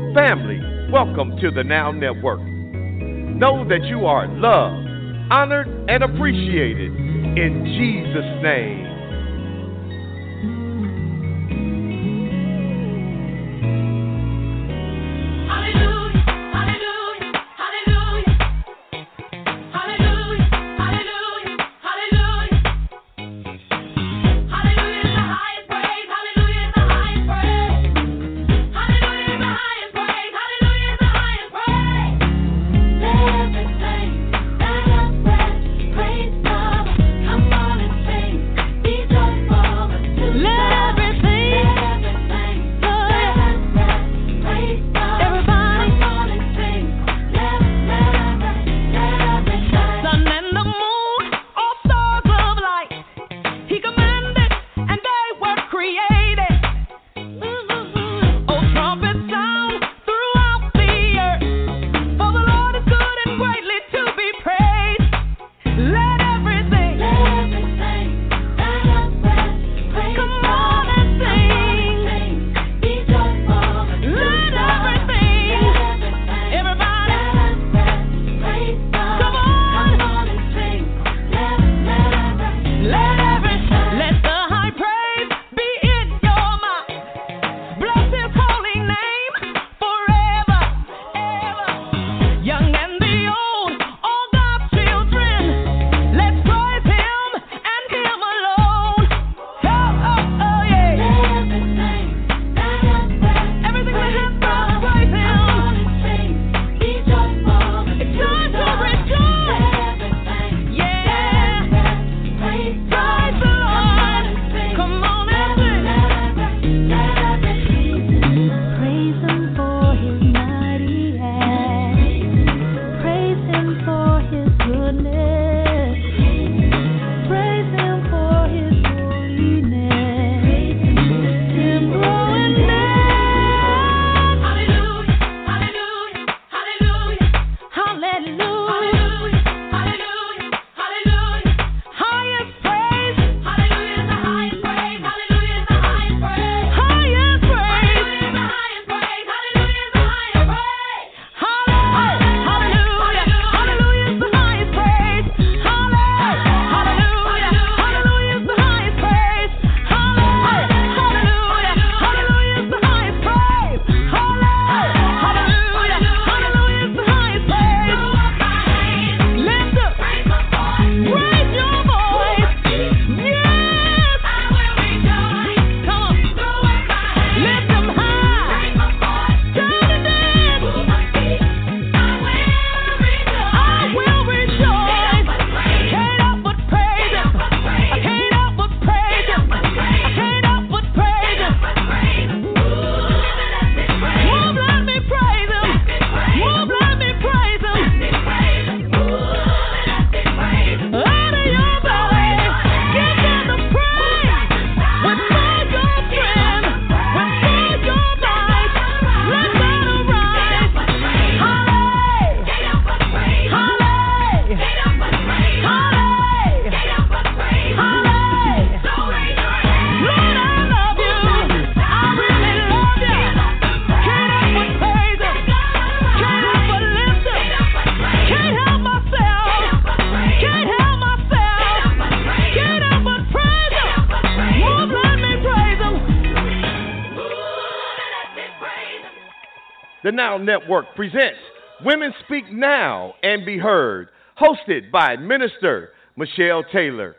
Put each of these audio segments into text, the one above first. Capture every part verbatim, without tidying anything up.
Family, welcome to the Now Network. Know that you are loved, honored, and appreciated in Jesus' name. The Now Network presents Women Speak Now and Be Heard, hosted by Minister Michelle Taylor.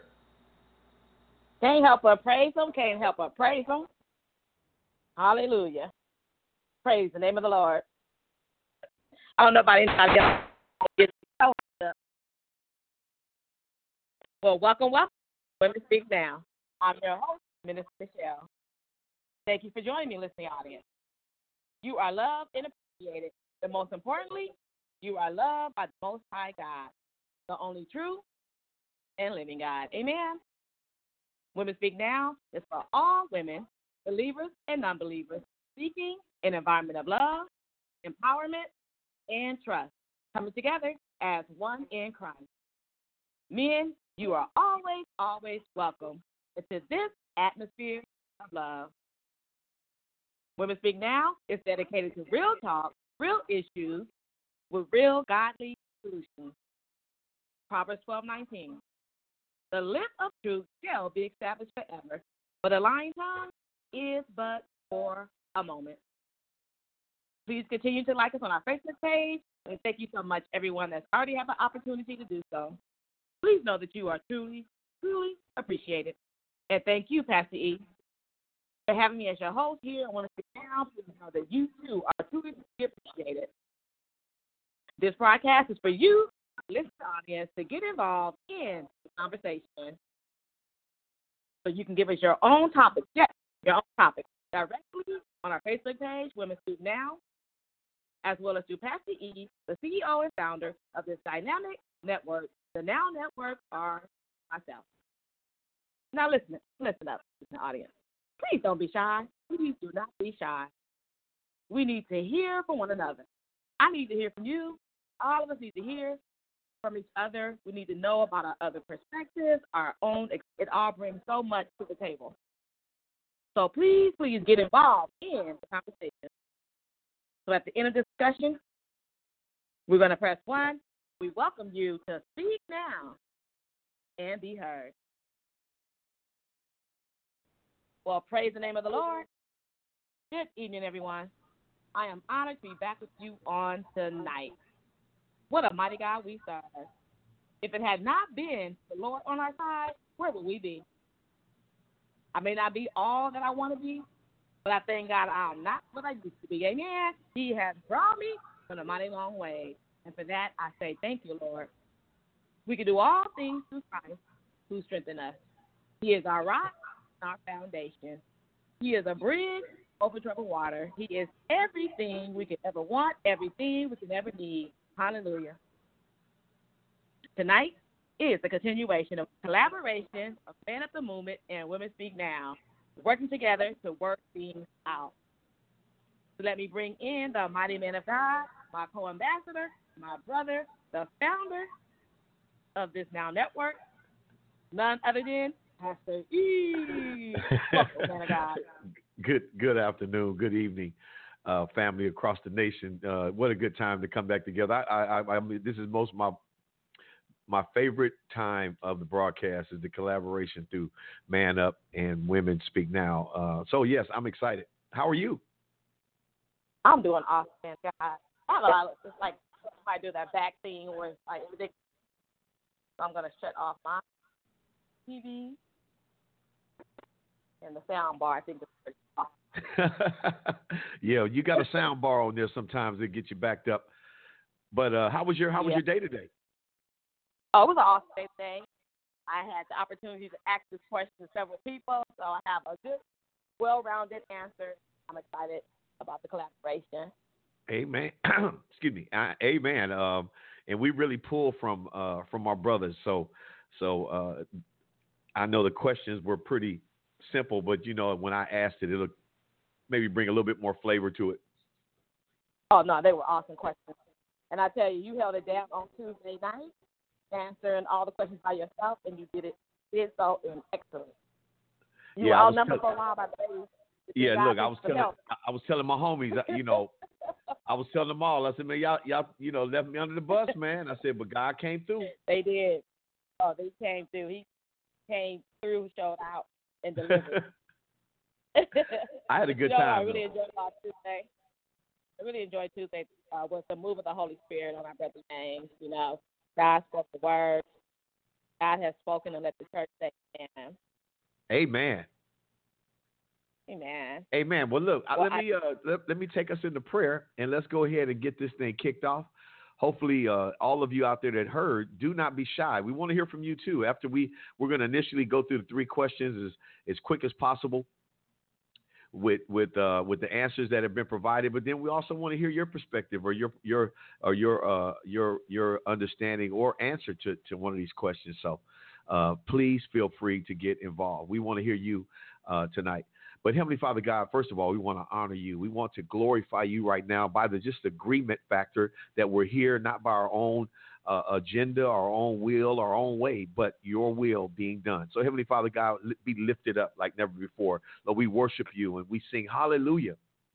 Can't help but praise Him. Can't help but praise Him. Hallelujah. Praise the name of the Lord. I don't know about anybody else. Well, welcome, welcome. Women Speak Now. I'm your host, Minister Michelle. Thank you for joining me, listening audience. You are loved and appreciated, but most importantly, you are loved by the Most High God, the only true and living God. Amen. Women Speak Now is for all women, believers and non-believers, seeking an environment of love, empowerment, and trust, coming together as one in Christ. Men, you are always, always welcome into this atmosphere of love. Women Speak Now is dedicated to real talk, real issues, with real godly solutions. Proverbs twelve nineteen. The lip of truth shall be established forever, but a lying tongue is but for a moment. Please continue to like us on our Facebook page, and thank you so much, everyone that's already had the opportunity to do so. Please know that you are truly, truly appreciated. And thank you, Pastor E, for having me as your host here. I want to sit down. Please know that you, too, are truly appreciated. This broadcast is for you, our listening audience, to get involved in the conversation. So you can give us your own topic, yes, your own topic, directly on our Facebook page, Women Speak Now, as well as through Pastor E, the C E O and founder of this dynamic network, the Now Network, or myself. Now listen, listen up, listen, audience. Please don't be shy. Please do not be shy. We need to hear from one another. I need to hear from you. All of us need to hear from each other. We need to know about our other perspectives, our own. It all brings so much to the table. So please, please get involved in the conversation. So at the end of the discussion, we're going to press one. We welcome you to speak now and be heard. Well, praise the name of the Lord. Good evening, everyone. I am honored to be back with you on tonight. What a mighty God we serve. If it had not been the Lord on our side, where would we be? I may not be all that I want to be, but I thank God I'm not what I used to be. Amen. He has brought me from a mighty long way. And for that, I say thank you, Lord. We can do all things through Christ who strengthens us. He is our rock and our foundation. He is a bridge over troubled water. He is everything we could ever want, everything we could ever need. Hallelujah. Tonight is a continuation of collaboration of Man Up the Movement and Women Speak Now, working together to work things out. So let me bring in the mighty man of God, my co-ambassador, my brother, the founder of this Now Network, none other than Pastor E. Welcome, man of God. Good, good afternoon, good evening, uh, family across the nation. Uh, what a good time to come back together. I, I, I mean, this is most of my my favorite time of the broadcast is the collaboration through Man Up and Women Speak Now. Uh, so yes, I'm excited. How are you? I'm doing awesome, man. God, I have a lot of, it's like I do that back thing where it's like everything. So I'm gonna shut off my T V and the sound bar. I think it's pretty off. Yeah, you got a sound bar on there sometimes that get you backed up. But uh, how was your how was yeah. your day today? Oh, it was an awesome day today. I had the opportunity to ask this question to several people, so I have a good, well-rounded answer. I'm excited about the collaboration. Amen. Excuse me. Uh, amen. Um, and we really pull from uh, from our brothers. So so uh, I know the questions were pretty simple, but you know when I asked it, it'll maybe bring a little bit more flavor to it. Oh no, they were awesome questions, and I tell you, you held it down on Tuesday night, answering all the questions by yourself, and you did it did so in excellent. You yeah, were outnumbered tell- for a while by the way. Yeah, look, I was telling I was telling my homies, you know, I was telling them all. I said, man, y'all, y'all, you know, left me under the bus, man. I said, but God came through. They did. Oh, they came through. He came through, showed out, and delivered. I had a good you know, time. I really enjoyed our Tuesday. I really enjoyed Tuesday uh, with the move of the Holy Spirit on our brother James. You know, God spoke the word. God has spoken, and let the church say amen. Amen. Amen. Amen. Well, look, well, let I, me uh, let, let me take us into prayer, and let's go ahead and get this thing kicked off. Hopefully, uh, all of you out there that heard, do not be shy. We want to hear from you too. After we we're going to initially go through the three questions as as quick as possible with with uh, with the answers that have been provided, but then we also want to hear your perspective or your your or your uh, your your understanding or answer to to one of these questions. So, uh, please feel free to get involved. We want to hear you uh, tonight. But Heavenly Father God, first of all, we want to honor you. We want to glorify you right now by the just agreement factor that we're here, not by our own uh, agenda, our own will, our own way, but your will being done. So Heavenly Father God, be lifted up like never before. Lord, we worship you and we sing hallelujah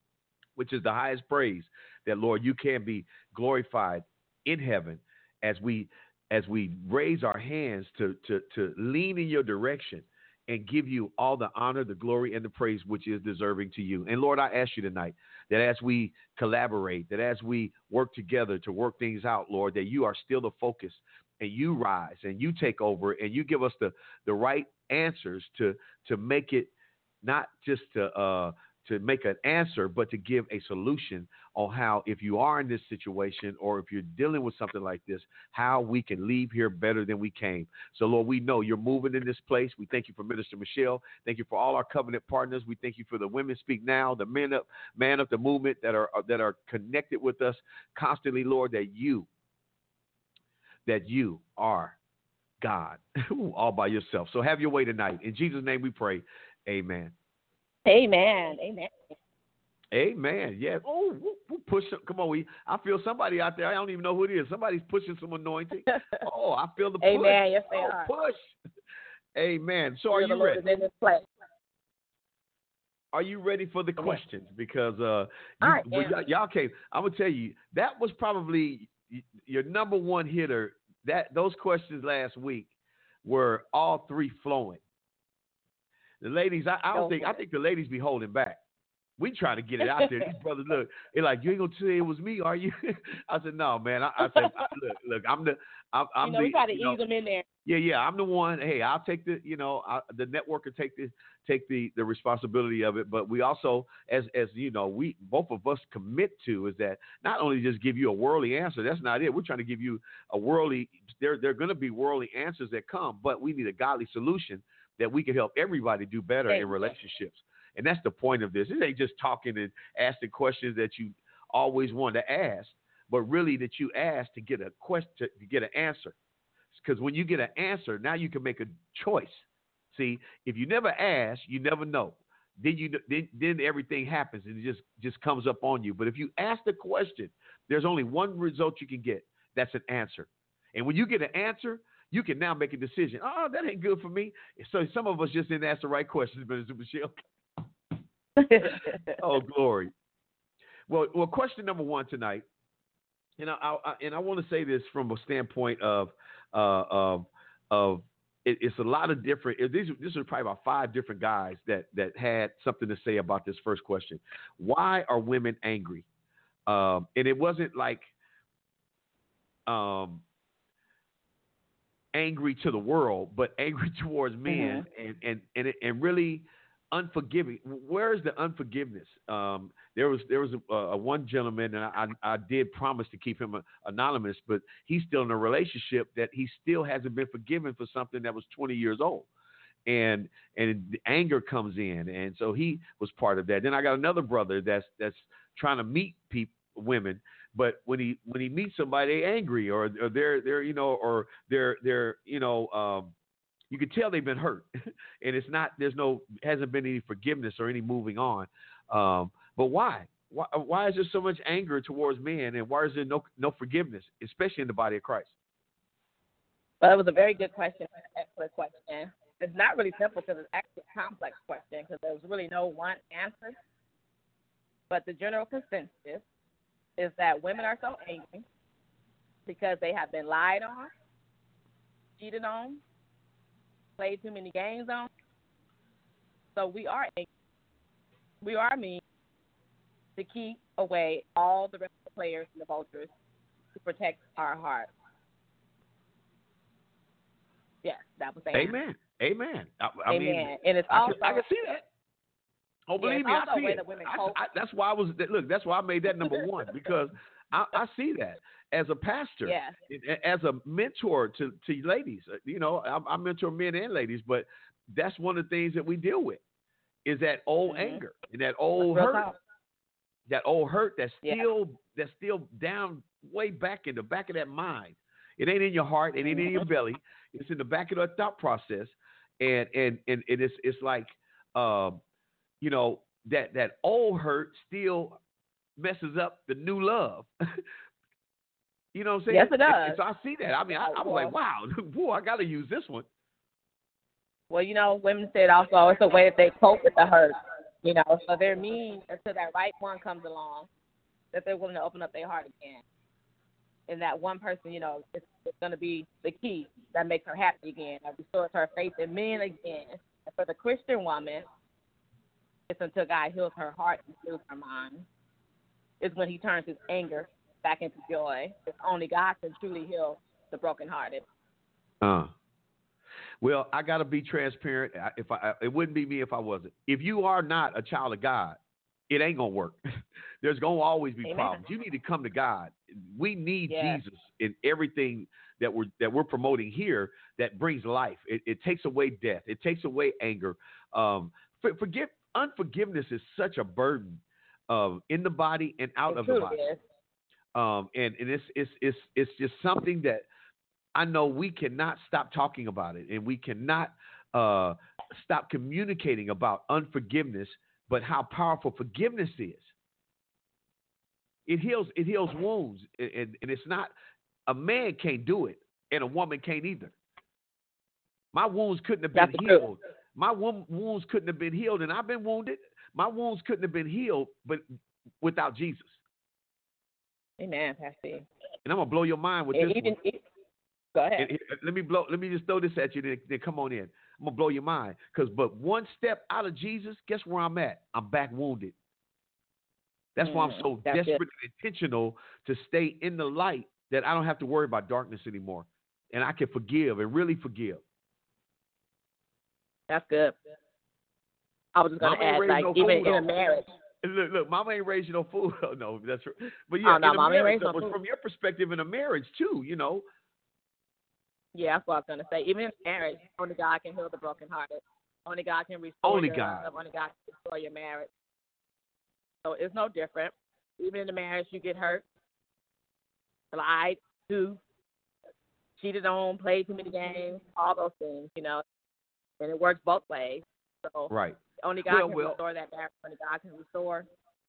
which is the highest praise, that, Lord, you can be glorified in heaven as we as we raise our hands to to to lean in your direction and give you all the honor, the glory, and the praise which is deserving to you. And Lord, I ask you tonight that as we collaborate, that as we work together to work things out, Lord, that you are still the focus and you rise and you take over and you give us the, the right answers to to make it not just to uh, to make an answer, but to give a solution on how, if you are in this situation or if you're dealing with something like this, how we can leave here better than we came. So, Lord, we know you're moving in this place. We thank you for Minister Michelle. Thank you for all our covenant partners. We thank you for the Women Speak Now, the men up, man of the movement that are that are connected with us constantly, Lord, that you, that you are God all by yourself. So have your way tonight. In Jesus' name we pray. Amen. Amen. Amen. Amen. Yeah. Oh, push. Come on. We. I feel somebody out there. I don't even know who it is. Somebody's pushing some anointing. Oh, I feel the push. Amen. Yes, they oh, are. Push. Amen. So are you Lord ready? is in this place. Are you ready for the questions? Because uh, you, I well, y'all, y'all came. I'm gonna tell you that was probably your number one hitter. That those questions last week were all three flowing. The ladies, I, I don't think I think the ladies be holding back. We trying to get it out there. These brothers, look, they're like, you ain't gonna say it was me, are you? I said, no, man. I, I said, look, look, I'm the, I'm, I'm you know, the. We try to you ease know, them in there. Yeah, yeah, I'm the one. Hey, I'll take the, you know, I, the network will take the, take the, the responsibility of it. But we also, as, as you know, we both of us commit to is that not only just give you a worldly answer. That's not it. We're trying to give you a worldly. There, there are going to be worldly answers that come, but we need a godly solution that we can help everybody do better Thank in you. relationships. And that's the point of this. It ain't just talking and asking questions that you always wanted to ask, but really that you ask to get a question, to get an answer. Because when you get an answer, now you can make a choice. See, if you never ask, you never know. Then you then, then everything happens and it just, just comes up on you. But if you ask the question, there's only one result you can get. That's an answer. And when you get an answer, you can now make a decision. Oh, that ain't good for me. So some of us just didn't ask the right questions, Mister Michelle. Oh, glory. Well, well, question number one tonight, and I, I and I want to say this from a standpoint of uh, of of it, it's a lot of different. These this are probably about five different guys that that had something to say about this first question. Why are women angry? Um, and it wasn't like um, angry to the world, but angry towards men, mm-hmm. and and and it, and really. Unforgiving. Where is the unforgiveness? Um, there was there was a, a one gentleman, and I, I did promise to keep him a, anonymous, but he's still in a relationship that he still hasn't been forgiven for something that was twenty years old, and and the anger comes in, and so he was part of that. Then I got another brother that's that's trying to meet people, women, but when he when he meets somebody, they're angry or, or they're they're you know or they're they're you know. Um, You can tell they've been hurt, and it's not. There's no hasn't been any forgiveness or any moving on. Um, but why? why? Why is there so much anger towards men, and why is there no no forgiveness, especially in the body of Christ? Well, it was a very good question, excellent question. It's not really simple because it's actually a complex question because there's really no one answer. But the general consensus is that women are so angry because they have been lied on, cheated on, played too many games on. So we are we are mean to keep away all the rest of the players and the vultures to protect our hearts. Yes, that was the Amen. answer. Amen. I, I Amen. mean, and it's I also can, I can see that. Oh, believe yeah, me, I see it. I, I, that's why I was look. That's why I made that number one because I, I see that as a pastor, yes. as a mentor to, to ladies. You know, I, I mentor men and ladies, but that's one of the things that we deal with is that old mm-hmm. anger and that old hurt, talk. that old hurt that's still yeah. that's still down way back in the back of that mind. It ain't in your heart, it ain't mm-hmm. in your belly. It's in the back of the thought process, and and and, and it's it's like, um, you know, that that old hurt still messes up the new love. You know what I'm saying? Yes, it does. And so I see that. I mean, I, I was like, wow, boy, I got to use this one. Well, you know, women said also it's a way that they cope with the hurt. You know, so they're mean until that right one comes along that they're willing to open up their heart again. And that one person, you know, it's, it's going to be the key that makes her happy again, that restores her faith in men again. And for the Christian woman, it's until God heals her heart and heals her mind. It's when he turns his anger back into joy. It's only God can truly heal the brokenhearted. Uh. Well, I got to be transparent. If I, it wouldn't be me if I wasn't. If you are not a child of God, it ain't going to work. There's going to always be Amen. problems. You need to come to God. We need yes. Jesus in everything that we're that we're promoting here that brings life. It, it takes away death. It takes away anger. Um, for, forgive, unforgiveness is such a burden uh, in the body and out it of the body. Is. Um, and and it's, it's, it's, it's just something that I know we cannot stop talking about it, and we cannot uh, stop communicating about unforgiveness, but how powerful forgiveness is. It heals, it heals wounds, and, and it's not, a man can't do it, and a woman can't either. My wounds couldn't have been That's healed. My wounds couldn't have been healed, and I've been wounded. My wounds couldn't have been healed, but without Jesus. Amen, Pastor. And I'm gonna blow your mind with and this even, one. It, go ahead. And, and, let me blow. Let me just throw this at you. Then, then come on in. I'm gonna blow your mind. Cause, but one step out of Jesus, guess where I'm at? I'm back wounded. That's why I'm so That's desperate it. and intentional to stay in the light that I don't have to worry about darkness anymore, and I can forgive and really forgive. That's good. I was just gonna Mama add, like no even fool, in a marriage. Look, look, Mama ain't raising no fool. No, that's right. But yeah, oh, no, in a Mama marriage, ain't raising no though, fool. from your perspective, in a marriage too, you know. Yeah, that's what I was gonna say. Even in marriage, only God can heal the brokenhearted. Only God can restore Only your God. love. Only God can restore your marriage. So it's no different. Even in the marriage, you get hurt, lied to, cheated on, played too many games, all those things, you know. And it works both ways. So right. Only God well, can well, restore that marriage. Only God can restore.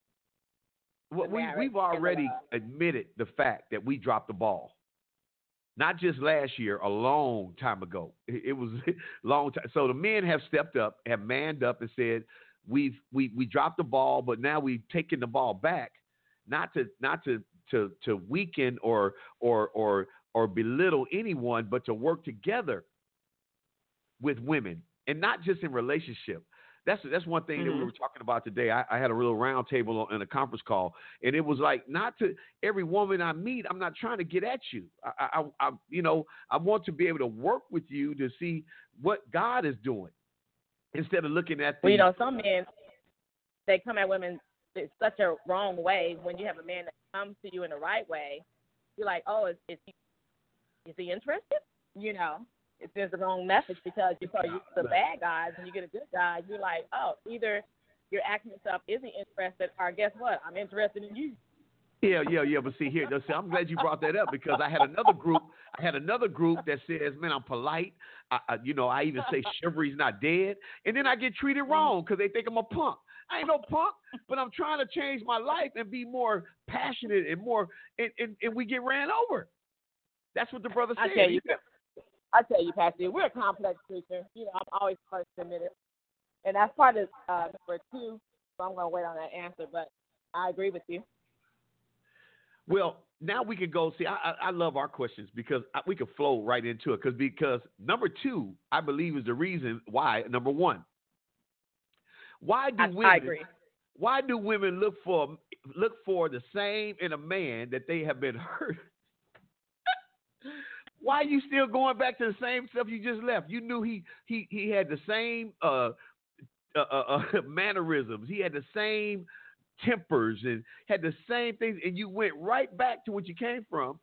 Well, we we've already admitted the fact that we dropped the ball. Not just last year, a long time ago. It, it was a long time. So the men have stepped up, have manned up, and said, "We've we we dropped the ball, but now we've taken the ball back, not to not to to to weaken or or or or belittle anyone, but to work together with women, and not just in relationship." That's that's one thing mm-hmm. that we were talking about today. I, I had a real round table in a conference call, and it was like, not to every woman I meet, I'm not trying to get at you. I, I, I you know, I want to be able to work with you to see what God is doing instead of looking at the. Well, you know, some men, they come at women in such a wrong way. When you have a man that comes to you in the right way, you're like, oh, is, is he is he interested? You know. It's just the wrong message because you're so used to the bad guys and you get a good guy, you're like, oh, either you're acting yourself isn't interested or guess what? I'm interested in you. Yeah, yeah, yeah. But see here, see, I'm glad you brought that up because I had another group. I had another group that says, "Man, I'm polite." I, I, you know, I even say chivalry's not dead, and then I get treated wrong because they think I'm a punk. I ain't no punk, but I'm trying to change my life and be more passionate and more, and, and, and we get ran over. That's what the brother said. I tell you. I tell you, Pastor, we're a complex creature. You know, I'm always first to admit it. And that's part of uh, number two, so I'm going to wait on that answer, but I agree with you. Well, now we can go. See, I, I, I love our questions because I, we can flow right into it. Cause, because number two, I believe, is the reason why. Number one, why do I, women? I agree. Why do women look for look for the same in a man that they have been hurt? Why are you still going back to the same stuff you just left? You knew he he he had the same uh, uh, uh, mannerisms. He had the same tempers and had the same things, and you went right back to what you came from.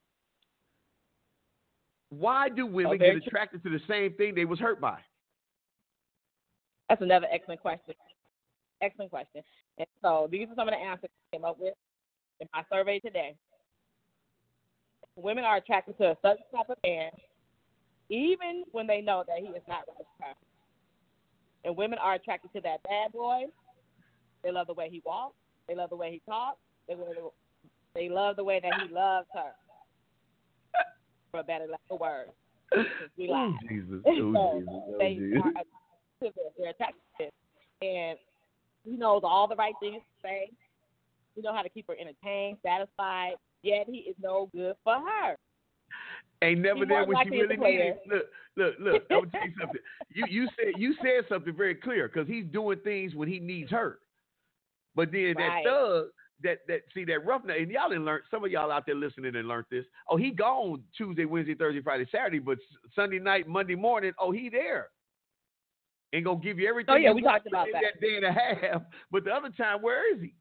Why do women okay. get attracted to the same thing they was hurt by? That's another excellent question. Excellent question. And so these are some of the answers I came up with in my survey today. Women are attracted to a certain type of man, even when they know that he is not right for her. And women are attracted to that bad boy. They love the way he walks. They love the way he talks. They love, they love the way that he loves her. For a better word. We oh, Jesus. Oh, so Jesus. Oh, they Jesus. are attracted to this. They're attracted to this. And He knows all the right things to say. He knows how to keep her entertained, satisfied. Yet he is no good for her. Ain't never He's there more when she likely to really play needed. Look, look, look. I'm gonna tell you something. You you said you said something very clear because he's doing things when he needs her. But then Right. that thug, that that see that roughneck, and y'all didn't learn. Some of y'all out there listening and learned this. Oh, he gone Tuesday, Wednesday, Thursday, Friday, Saturday, but Sunday night, Monday morning, oh, he there. Ain't gonna give you everything. Oh yeah, you we want talked about in that. that day and a half. But the other time, where is he?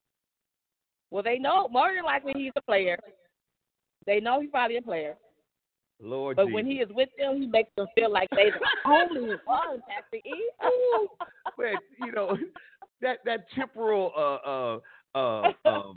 Well, they know more than likely he's a player. They know he's probably a player. Lord But Jesus. when he is with them, he makes them feel like they the only one, Pastor E. Ooh, but you know that that temporal uh uh uh um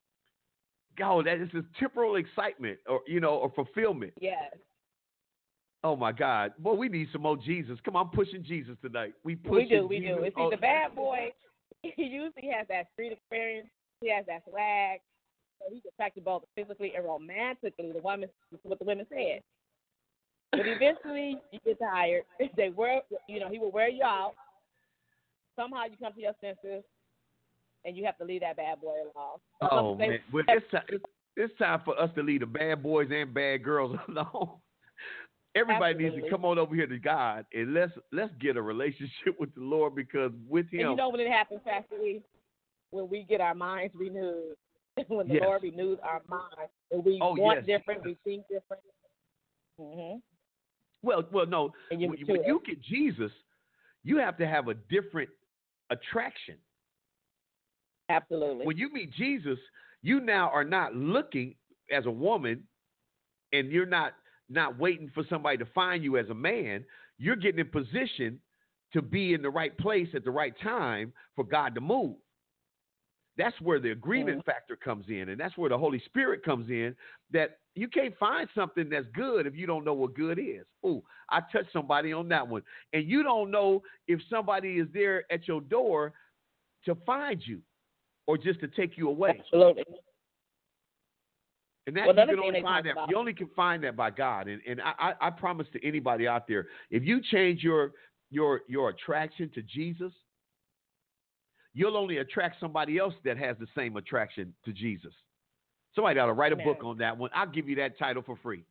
God, that is this temporal excitement or you know or fulfillment. Yes. Oh my God, boy, we need some more Jesus. Come on, I'm pushing Jesus tonight. We pushing We do, we Jesus. do. And see, Oh, the bad boy, he usually has that street experience. He has that swag. So he's attracted both physically and romantically. The women, what the women said. But eventually, you get tired. They wear, you know, he will wear you out. Somehow, you come to your senses, and you have to leave that bad boy alone. oh They- man, well, it's, time, it's, it's time for us to leave the bad boys and bad girls alone. Everybody Absolutely. needs to come on over here to God and let's let's get a relationship with the Lord because with Him. And you know when it happens, Pastor E? When we get our minds renewed, when the Yes. Lord renews our minds, and we Oh, want yes. different, we think different. Mm-hmm. Well, well, no. And you When, mature. when you get Jesus, you have to have a different attraction. Absolutely. When you meet Jesus, you now are not looking as a woman, and you're not not waiting for somebody to find you as a man. You're getting in position to be in the right place at the right time for God to move. That's where the agreement mm-hmm. factor comes in, and that's where the Holy Spirit comes in, that you can't find something that's good if you don't know what good is. Ooh, I touched somebody on that one. And you don't know if somebody is there at your door to find you or just to take you away. Absolutely. And that Well, you another can thing only they find talk that about- you only can find that by God. And and I, I promise to anybody out there, if you change your your your attraction to Jesus, you'll only attract somebody else that has the same attraction to Jesus. Somebody ought to write a Amen. book on that one. I'll give you that title for free.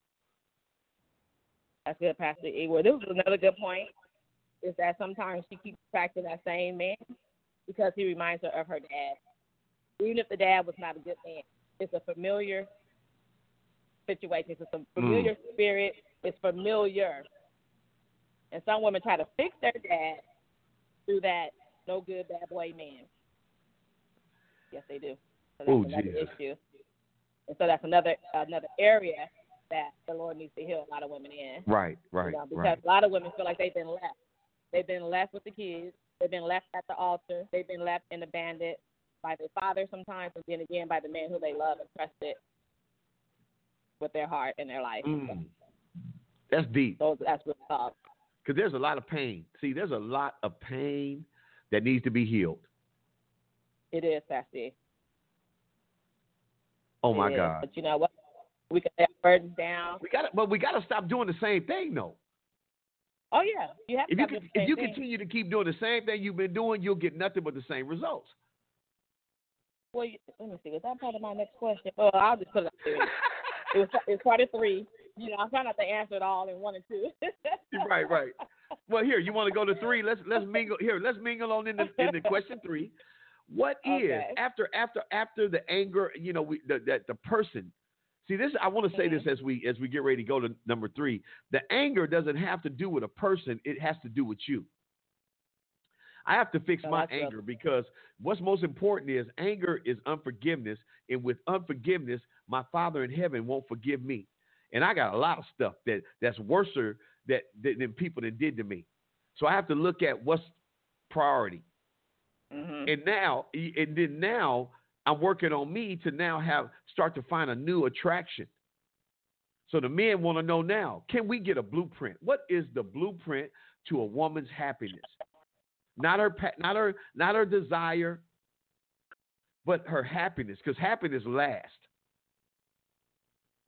That's good, Pastor E. Well, this is another good point, is that sometimes she keeps attracting that same man because he reminds her of her dad. Even if the dad was not a good man, it's a familiar situation. It's a familiar Mm. spirit. It's familiar. And some women try to fix their dad through that no good bad boy man. Yes, they do. So that's Oh, another Jesus. issue. And so that's another another area that the Lord needs to heal a lot of women in. Right, right, You know, because right. a lot of women feel like they've been left. They've been left with the kids. They've been left at the altar. They've been left and abandoned by their father sometimes, and then again by the man who they love and trusted with their heart and their life. Mm. That's deep. So that's what's up. Because there's a lot of pain. See, there's a lot of pain that needs to be healed. It is, Pastor. Oh my It is. God. But you know what? We can lay our burdens down. We got to, but we got to stop doing the same thing, though. Oh yeah, you have to If you stop doing can, the if same you thing. continue to keep doing the same thing you've been doing, you'll get nothing but the same results. Well, you, let me see. Was that part of my next question? Well, I'll just put it up there. It was it's part of three. You know, I'm trying not to answer it all in one and two. Right, right. Well, here you want to go to three. Let's let's mingle here. Let's mingle on in the in the question three. What is Okay. after after after the anger? You know, we the the, the person. See this. I want to say Mhm. this as we as we get ready to go to number three. The anger doesn't have to do with a person. It has to do with you. I have to fix Oh, my that's good. anger because what's most important is anger is unforgiveness, and with unforgiveness, my Father in heaven won't forgive me. And I got a lot of stuff that that's worse that, that than people that did to me. So I have to look at what's priority. Mhm. And now, and then now, I'm working on me to now have start to find a new attraction. So the men want to know now: can we get a blueprint? What is the blueprint to a woman's happiness? Not her, not her, not her desire, but her happiness, because happiness lasts.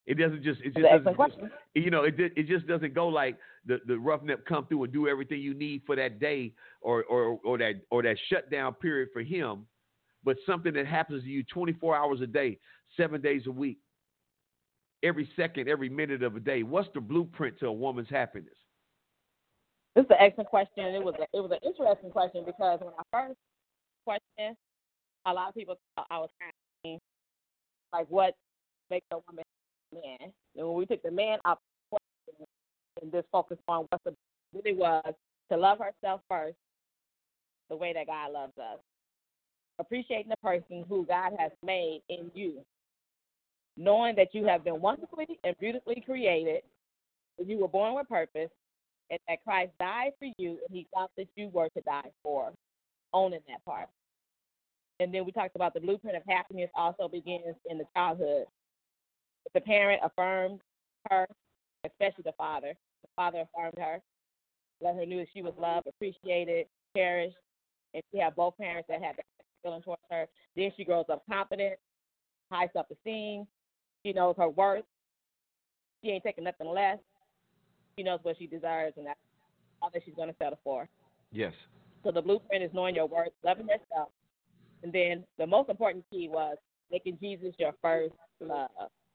It doesn't just, it just That's doesn't, an just, excellent you know, it it just doesn't go like the, the roughneck come through and do everything you need for that day or, or, or that, or that shutdown period for him, but something that happens to you twenty-four hours a day, seven days a week, every second, every minute of a day. What's the blueprint to a woman's happiness? This is an excellent question. It was a, it was an interesting question because when I first questioned, a lot of people thought I was asking like what makes a woman a man. And when we took the man out of the question and just focused on what the really was to love herself first, the way that God loves us, appreciating the person who God has made in you, knowing that you have been wonderfully and beautifully created, that you were born with purpose, and that Christ died for you, and he thought that you were to die for, owning that part. And then we talked about the blueprint of happiness also begins in the childhood. If the parent affirmed her, especially the father, the father affirmed her, let her know that she was loved, appreciated, cherished, and she had both parents that had that feeling towards her. Then she grows up confident, high self-esteem. She knows her worth. She ain't taking nothing less. She knows what she deserves, and that's all that she's going to settle for. Yes. So the blueprint is knowing your worth, loving yourself, and then the most important key was making Jesus your first love.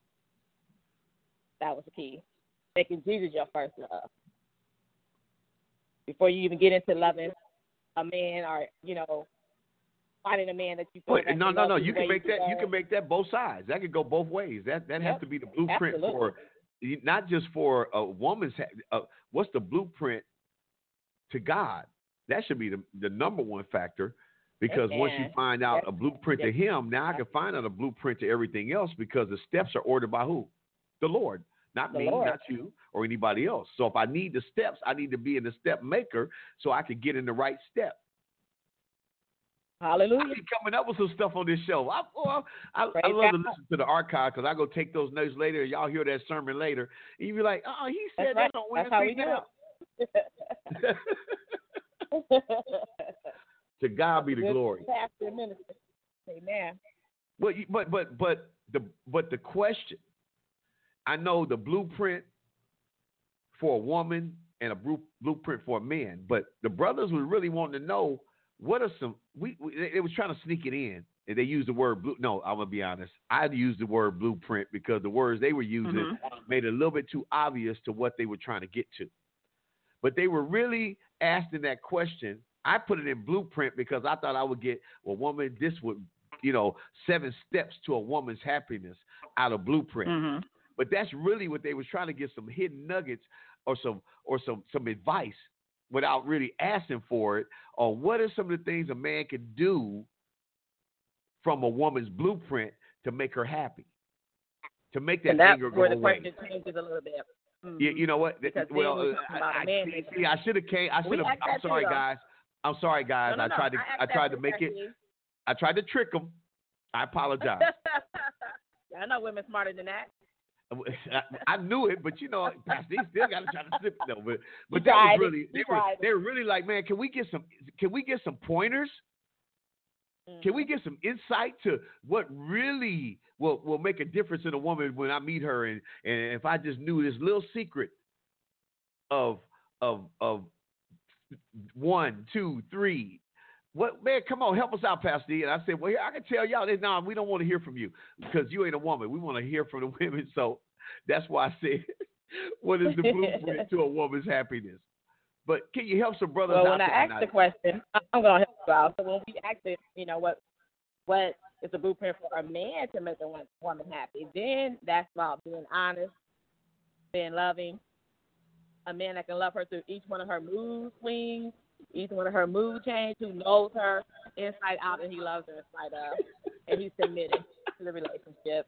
That was the key. Making Jesus your first love. Before you even get into loving a man or, you know, finding a man that you feel Wait, like no, no, no. You can make you that. You can make that both sides. That could go both ways. That that yep. has to be the blueprint Absolutely. for not just for a woman's. Uh, what's the blueprint to God? That should be the the number one factor, because Amen. once you find out Yep. a blueprint Yep. to Him, now I can find out a blueprint to everything else, because the steps are ordered by who? The Lord. Not The me, Lord. not you, or anybody else. So if I need the steps, I need to be in the step maker so I can get in the right step. Hallelujah. I be coming up with some stuff on this show. I, oh, I, I, I love God. to listen to the archive, because I go take those notes later and y'all hear that sermon later. And you be like, oh, he said That's that right. on That's how we Wednesday do now. it. To God be the glory. Pastor and minister. Amen. But but but but the but the question, I know the blueprint for a woman and a blueprint for a man, but the brothers were really wanting to know what are some. We, we they was trying to sneak it in, and they used the word blue. No, I'm gonna be honest. I used the word blueprint because the words they were using mm-hmm. made it a little bit too obvious to what they were trying to get to. But they were really asking that question. I put it in blueprint because I thought I would get, well, woman, this would, you know, seven steps to a woman's happiness out of blueprint. Mm-hmm. But that's really what they was trying to get, some hidden nuggets or some or some some advice without really asking for it. Or what are some of the things a man can do from a woman's blueprint to make her happy, to make that, and that's anger go where the away. question changes a little bit. Mm-hmm. You, you know what? Because well, uh, I, I, see, see, I should have came. I should have. I'm sorry, guys. I'm sorry, guys. No, no, I tried no. to. I, I tried to make it. I tried to trick them. I apologize. I know women smarter than that. I, I knew it, but you know, Pastor, he still got to try to slip it though. But but you that was it. really. They you were. They were really like, man, can we get some? Can we get some pointers? Mm-hmm. Can we get some insight to what really will will make a difference in a woman when I meet her, and and if I just knew this little secret of of of one, two, three. What, man, come on, help us out, Pastor. And I said, well, here, I can tell y'all this. No, we don't want to hear from you because you ain't a woman. We want to hear from the women. So that's why I said, what is the blueprint to a woman's happiness? But can you help some brothers well, out when there? I asked the question, I'm going to help you out. So when we asked it, you know, what what is the blueprint for a man to make a woman happy, then that's about being honest, being loving, a man that can love her through each one of her mood swings, each one of her mood change, who knows her inside out, and he loves her inside out, and he's submitted to the relationship.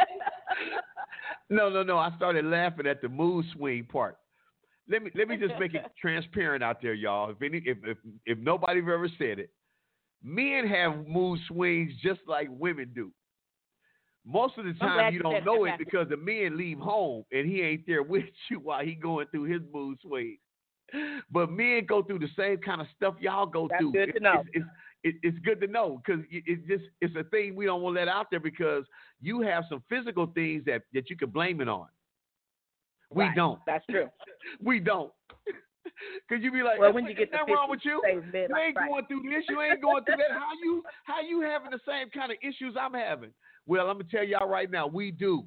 no, no, no. I started laughing at the mood swing part. Let me let me just make it transparent out there, y'all. If any, if if, if nobody's ever said it, men have mood swings just like women do. Most of the time, you don't know it because the men leave home and he ain't there with you while he going through his mood swings. But men go through the same kind of stuff y'all go That's through. Good it's, to know. It's, it's, it, it's good to know because it, it just it's a thing we don't want to let out there because you have some physical things that, that you can blame it on. We right. don't. That's true. we don't. Because you be like, well, when you get nothing wrong with you. You ain't right. going through this. You ain't going through that. How you how you having the same kind of issues I'm having? Well, I'm gonna tell y'all right now, we do.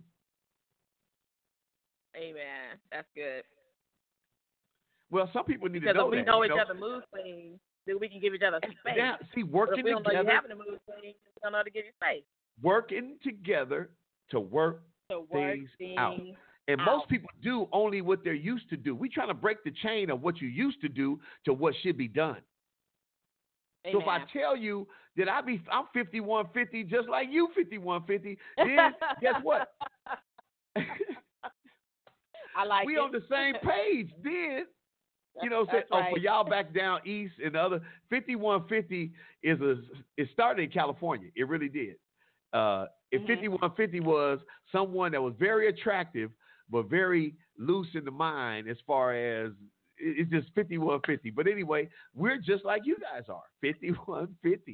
Amen. That's good. Well, some people need because to know we that. know you each know? other mood swings, then we can give each other space. Now, see, working but if we don't together. know you're having a mood swing, we don't know how to give you space. Working together to work, to work things, things out. And out. most people do only what they're used to do. We trying to break the chain of what you used to do to what should be done. Amen. So if I tell you that I be I'm fifty-one fifty just like you fifty-one fifty, then guess what? I like we it. on the same page. Then you know, say, right. oh, for y'all back down east and the other fifty-one fifty is a it started in California. It really did. Uh, if mm-hmm. fifty-one fifty was someone that was very attractive but very loose in the mind as far as it's just fifty-one fifty. But anyway, we're just like you guys are, fifty-one fifty.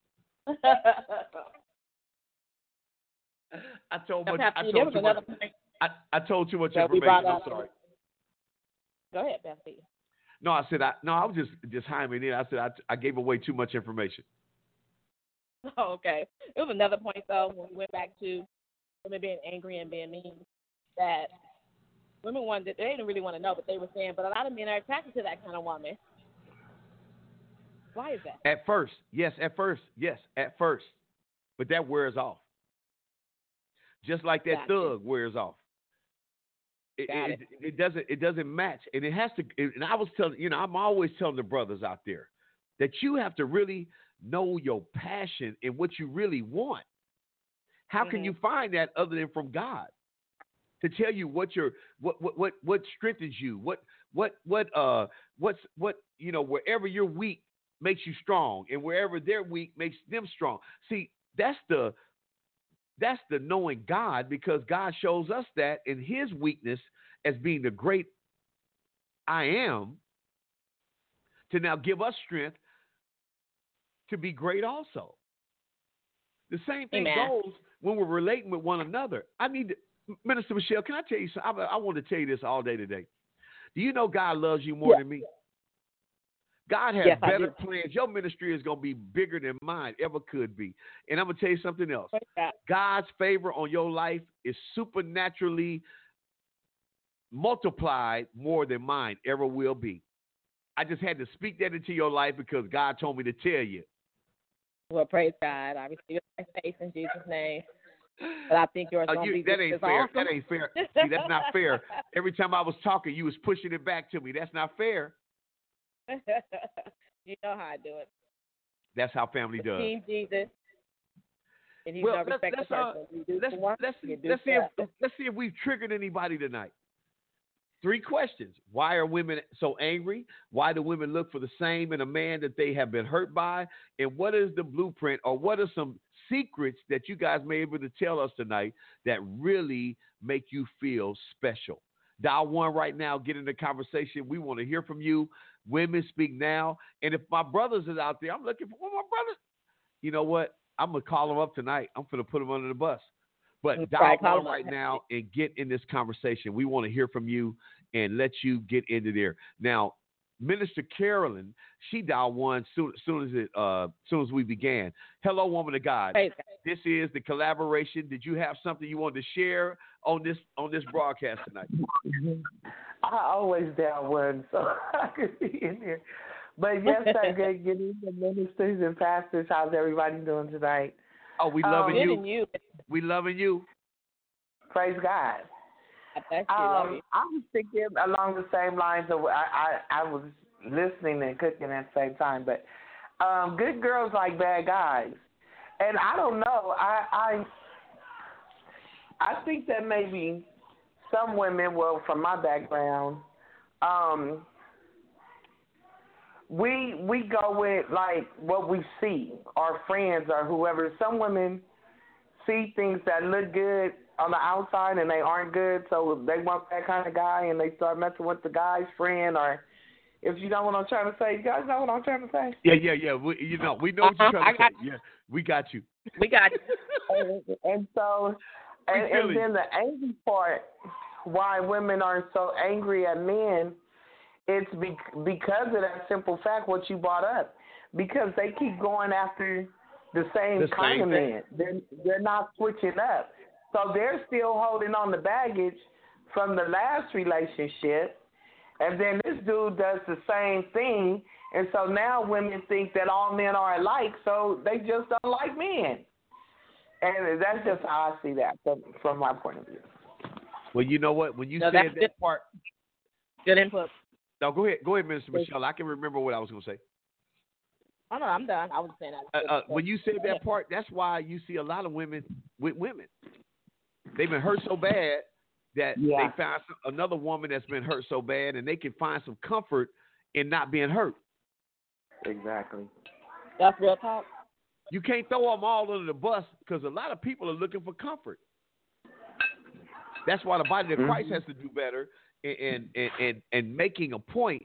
I told much. I told too much. I, I told too much information. I'm sorry. Go ahead, Bessie. No, I said I no. I was just just hyming in. I said I, I gave away too much information. Oh, okay. It was another point though when we went back to women being angry and being mean that women wanted they didn't really want to know, but they were saying, but a lot of men are attracted to that kind of woman. Why is that? At first, yes. At first, yes. At first, but that wears off. Just like that gotcha. thug wears off. It, Got it, it. it doesn't. It doesn't match, and it has to. And I was telling you know, I'm always telling the brothers out there that you have to really know your passion and what you really want. How mm-hmm. can you find that other than from God to tell you what your what what what what strengthens you, what what what uh what's what you know wherever you're weak makes you strong, and wherever they're weak makes them strong. See, that's the That's the knowing God, because God shows us that in his weakness as being the great I am, to now give us strength to be great also. The same thing Amen. goes when we're relating with one another. I need to, Minister Michelle, can I tell you something? I, I want to tell you this all day today. Do you know God loves you more yeah. than me? God has yes, better plans. Your ministry is going to be bigger than mine ever could be. And I'm going to tell you something else. God's favor on your life is supernaturally multiplied more than mine ever will be. I just had to speak that into your life because God told me to tell you. Well, praise God. I receive my faith in Jesus' name. But I think yours uh, going to you, be that ain't fair. awesome. That ain't fair. See, that's not fair. Every time I was talking, you was pushing it back to me. That's not fair. You know how I do it. That's how family does. Team Jesus. And he's well, not let's, respect let's, the uh, person. You do let's, one, let's, you do let's, see if, that. let's see if we've triggered anybody tonight. Three questions. Why are women so angry? Why do women look for the same in a man that they have been hurt by? And what is the blueprint, or what are some secrets that you guys may be able to tell us tonight that really make you feel special? Dial one right now. Get in the conversation. We want to hear from you. Women speak now. And if my brothers is out there, I'm looking for one of my brothers. You know what? I'm going to call them up tonight. I'm going to put them under the bus. But That's dial right, one right now and get in this conversation. We want to hear from you and let you get into there. Now, Minister Carolyn, she dialed one soon, soon as it, uh, soon as we began. Hello, woman of God. Hey. This is the collaboration. Did you have something you wanted to share on this on this broadcast tonight? I always dial one, so I could be in there. But yes, I get get in the ministers and pastors. How's everybody doing tonight? Oh, we loving um, you. you. We loving you. Praise God. I, um, I was thinking along the same lines of I, I, I was listening and cooking at the same time, but um, good girls like bad guys. And I don't know. I, I I think that maybe some women, well, from my background, um, we we go with like what we see, our friends or whoever. Some women see things that look good on the outside and they aren't good, so they want that kind of guy and they start messing with the guy's friend, or If you know what I'm trying to say, you guys know what I'm trying to say. Yeah, yeah, yeah. We, you know, we know what you're Uh-huh. trying to I say. got Yeah, we got you. We got you. and, and so, We and, feel and you. then the angry part, why women are so angry at men, it's be, because of that simple fact, what you brought up. Because they keep going after the same The kind same of thing. men. They're, they're not switching up. So they're still holding on the baggage from the last relationship. And then this dude does the same thing. And so now women think that all men are alike, so they just don't like men. And that's just how I see that from, from my point of view. Well, you know what? When you No, said that's that good. part, Good input. no, go ahead, go ahead, Minister Michelle. I can remember what I was going to say. Oh, no, I'm done. I was saying that. Uh, uh, when you said that part, that's why you see a lot of women with women. They've been hurt so bad that Yeah. they found some, another woman that's been hurt so bad, and they can find some comfort in not being hurt. Exactly. That's real talk. You can't throw them all under the bus because a lot of people are looking for comfort. That's why the body of Christ Mhm. has to do better in, in, in, in making a point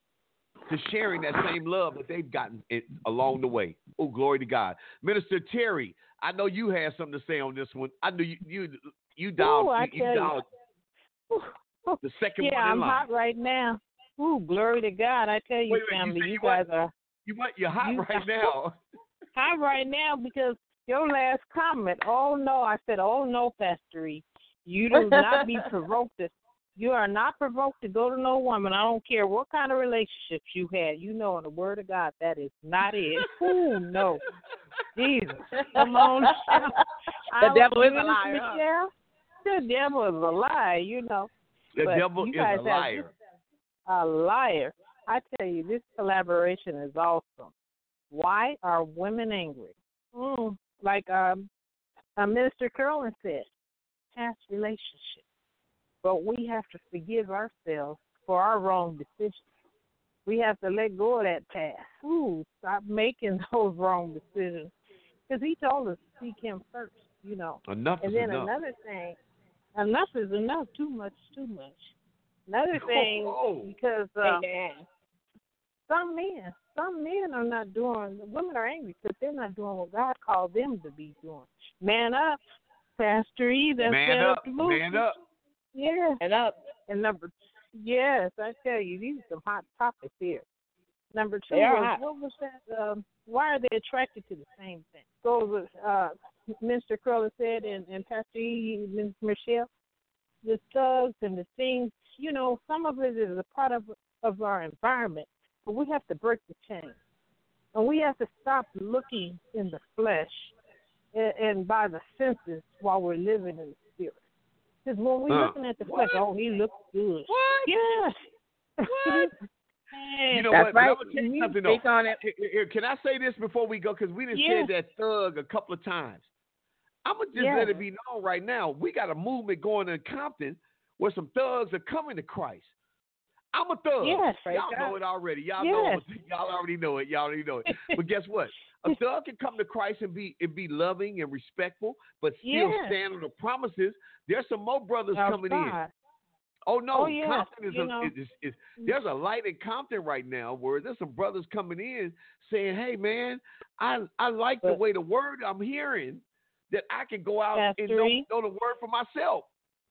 to sharing that same love that they've gotten it along the way. Oh, glory to God. Minister Terry, I know you had something to say on this one. I knew you you, you dialed, Ooh, I you, you tell you. dialed Ooh, the second yeah, one in I'm line. hot right now. Ooh, glory to God. I tell you, Wait a minute, family, you, you, you guys what? are You what? You're hot you- right now. hot right now because your last comment, oh no, I said, oh no, Pastor E. You do not be provoked. To, you are not provoked to go to no woman. I don't care what kind of relationships you had. You know, in the Word of God, that is not it. Ooh, no. Jesus. Come on. The I devil was- is a liar, huh? Michelle, the devil is a liar, you know. The But devil you is guys a have liar. this- A liar. I tell you, this collaboration is awesome. Why are women angry? Mm, like um, uh, Minister Curlin said, past relationships. But we have to forgive ourselves for our wrong decisions. We have to let go of that past. Ooh, stop making those wrong decisions. Because he told us to seek him first, you know. Enough And is then enough. another thing, enough is enough. Too much, too much. Another thing, Oh. because uh, Amen. some men, some men are not doing, women are angry because they're not doing what God called them to be doing. Man up, Pastor E. That's Man that up, the movement. man up. Yeah. And up. And number, yes, I tell you, these are some hot topics here. Number two They are was, hot. what was that? Um, why are they attracted to the same thing? So, was, uh, Mister Curler said, and, and Pastor E, Miz Michelle, the thugs and the things, you know, some of it is a part of, of our environment, but we have to break the chain. And we have to stop looking in the flesh and, and by the senses while we're living in the spirit. Because when we're Huh. looking at the What? flesh, oh, he looks good. What? Yes. What? Hey, You know That's what? right. But I'm gonna tell you something though. Speak on it. Here- here, Can I say this before we go? Because we done Yeah. said that thug a couple of times. I'm gonna just Yeah. let it be known right now. We got a movement going in Compton where some thugs are coming to Christ. I'm a thug. Yes, praise Y'all know God. it already. Y'all know. Yes. I'm a- Y'all already know it. Y'all already know it. But guess what? A thug can come to Christ and be and be loving and respectful, but still Yes. stand on the promises. There's some more brothers coming in. Outside. Oh no, Oh, yes, Compton is, you a, know. is, is, is there's a light in Compton right now where there's some brothers coming in saying, "Hey man, I I like the But- way the word I'm hearing that I can go out and Pastor know, E? know the word for myself."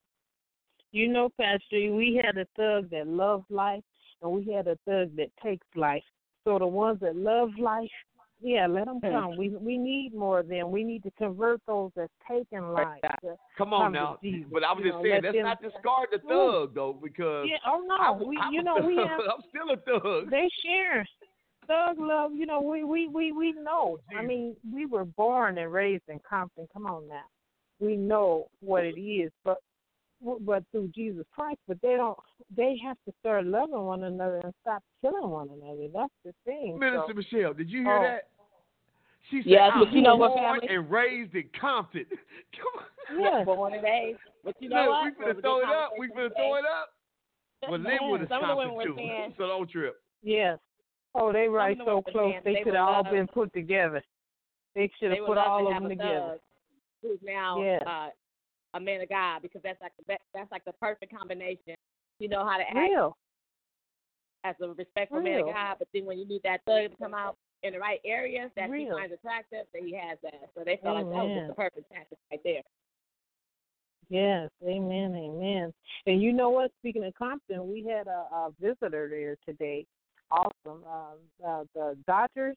You know, Pastor, E, we had a thug that loves life, and we had a thug that takes life. So the ones that love life, yeah, let them come. We we need more of them. We need to convert those that's taking life. to Come on come to now, Jesus. but I was You just know, saying let let's them- not discard the Ooh. thug though, because Yeah, oh no, I'm, we, I'm you a know, thug. we have I'm still a thug. they share thug love. You know, we we we we know. I Jesus. mean, we were born and raised in Compton. Come on now, we know what it is, but but through Jesus Christ. But they don't. They have to start loving one another and stop killing one another. That's the thing. Minister So, Michelle, did you hear Oh. that? She said, Yes, "I'm but you know what, born family? and raised in Compton." Come on. yes, Born today. But you know Look, what? we It was finna a throw good it up. We conversation finna throw today. it up. Well, Linwood is Some of the women Compton were too, saying, so don't trip. yes. Oh, they right Some of the so women were close. saying They they could would have all love- been put together. They should they have would put love all to of have them a together. thug who's now Yes. uh, a man of God, because that's like that, that's like the perfect combination. You know how to act Real. as a respectful man Real. of God. But then when you need that thug to come out in the right areas that he Real. finds attractive, then he has that. So they felt like that was Amen. just the perfect tactic right there. Yes, amen, amen. And you know what? Speaking of Compton, we had a, a visitor there today. Awesome. Um, uh, the Dodgers,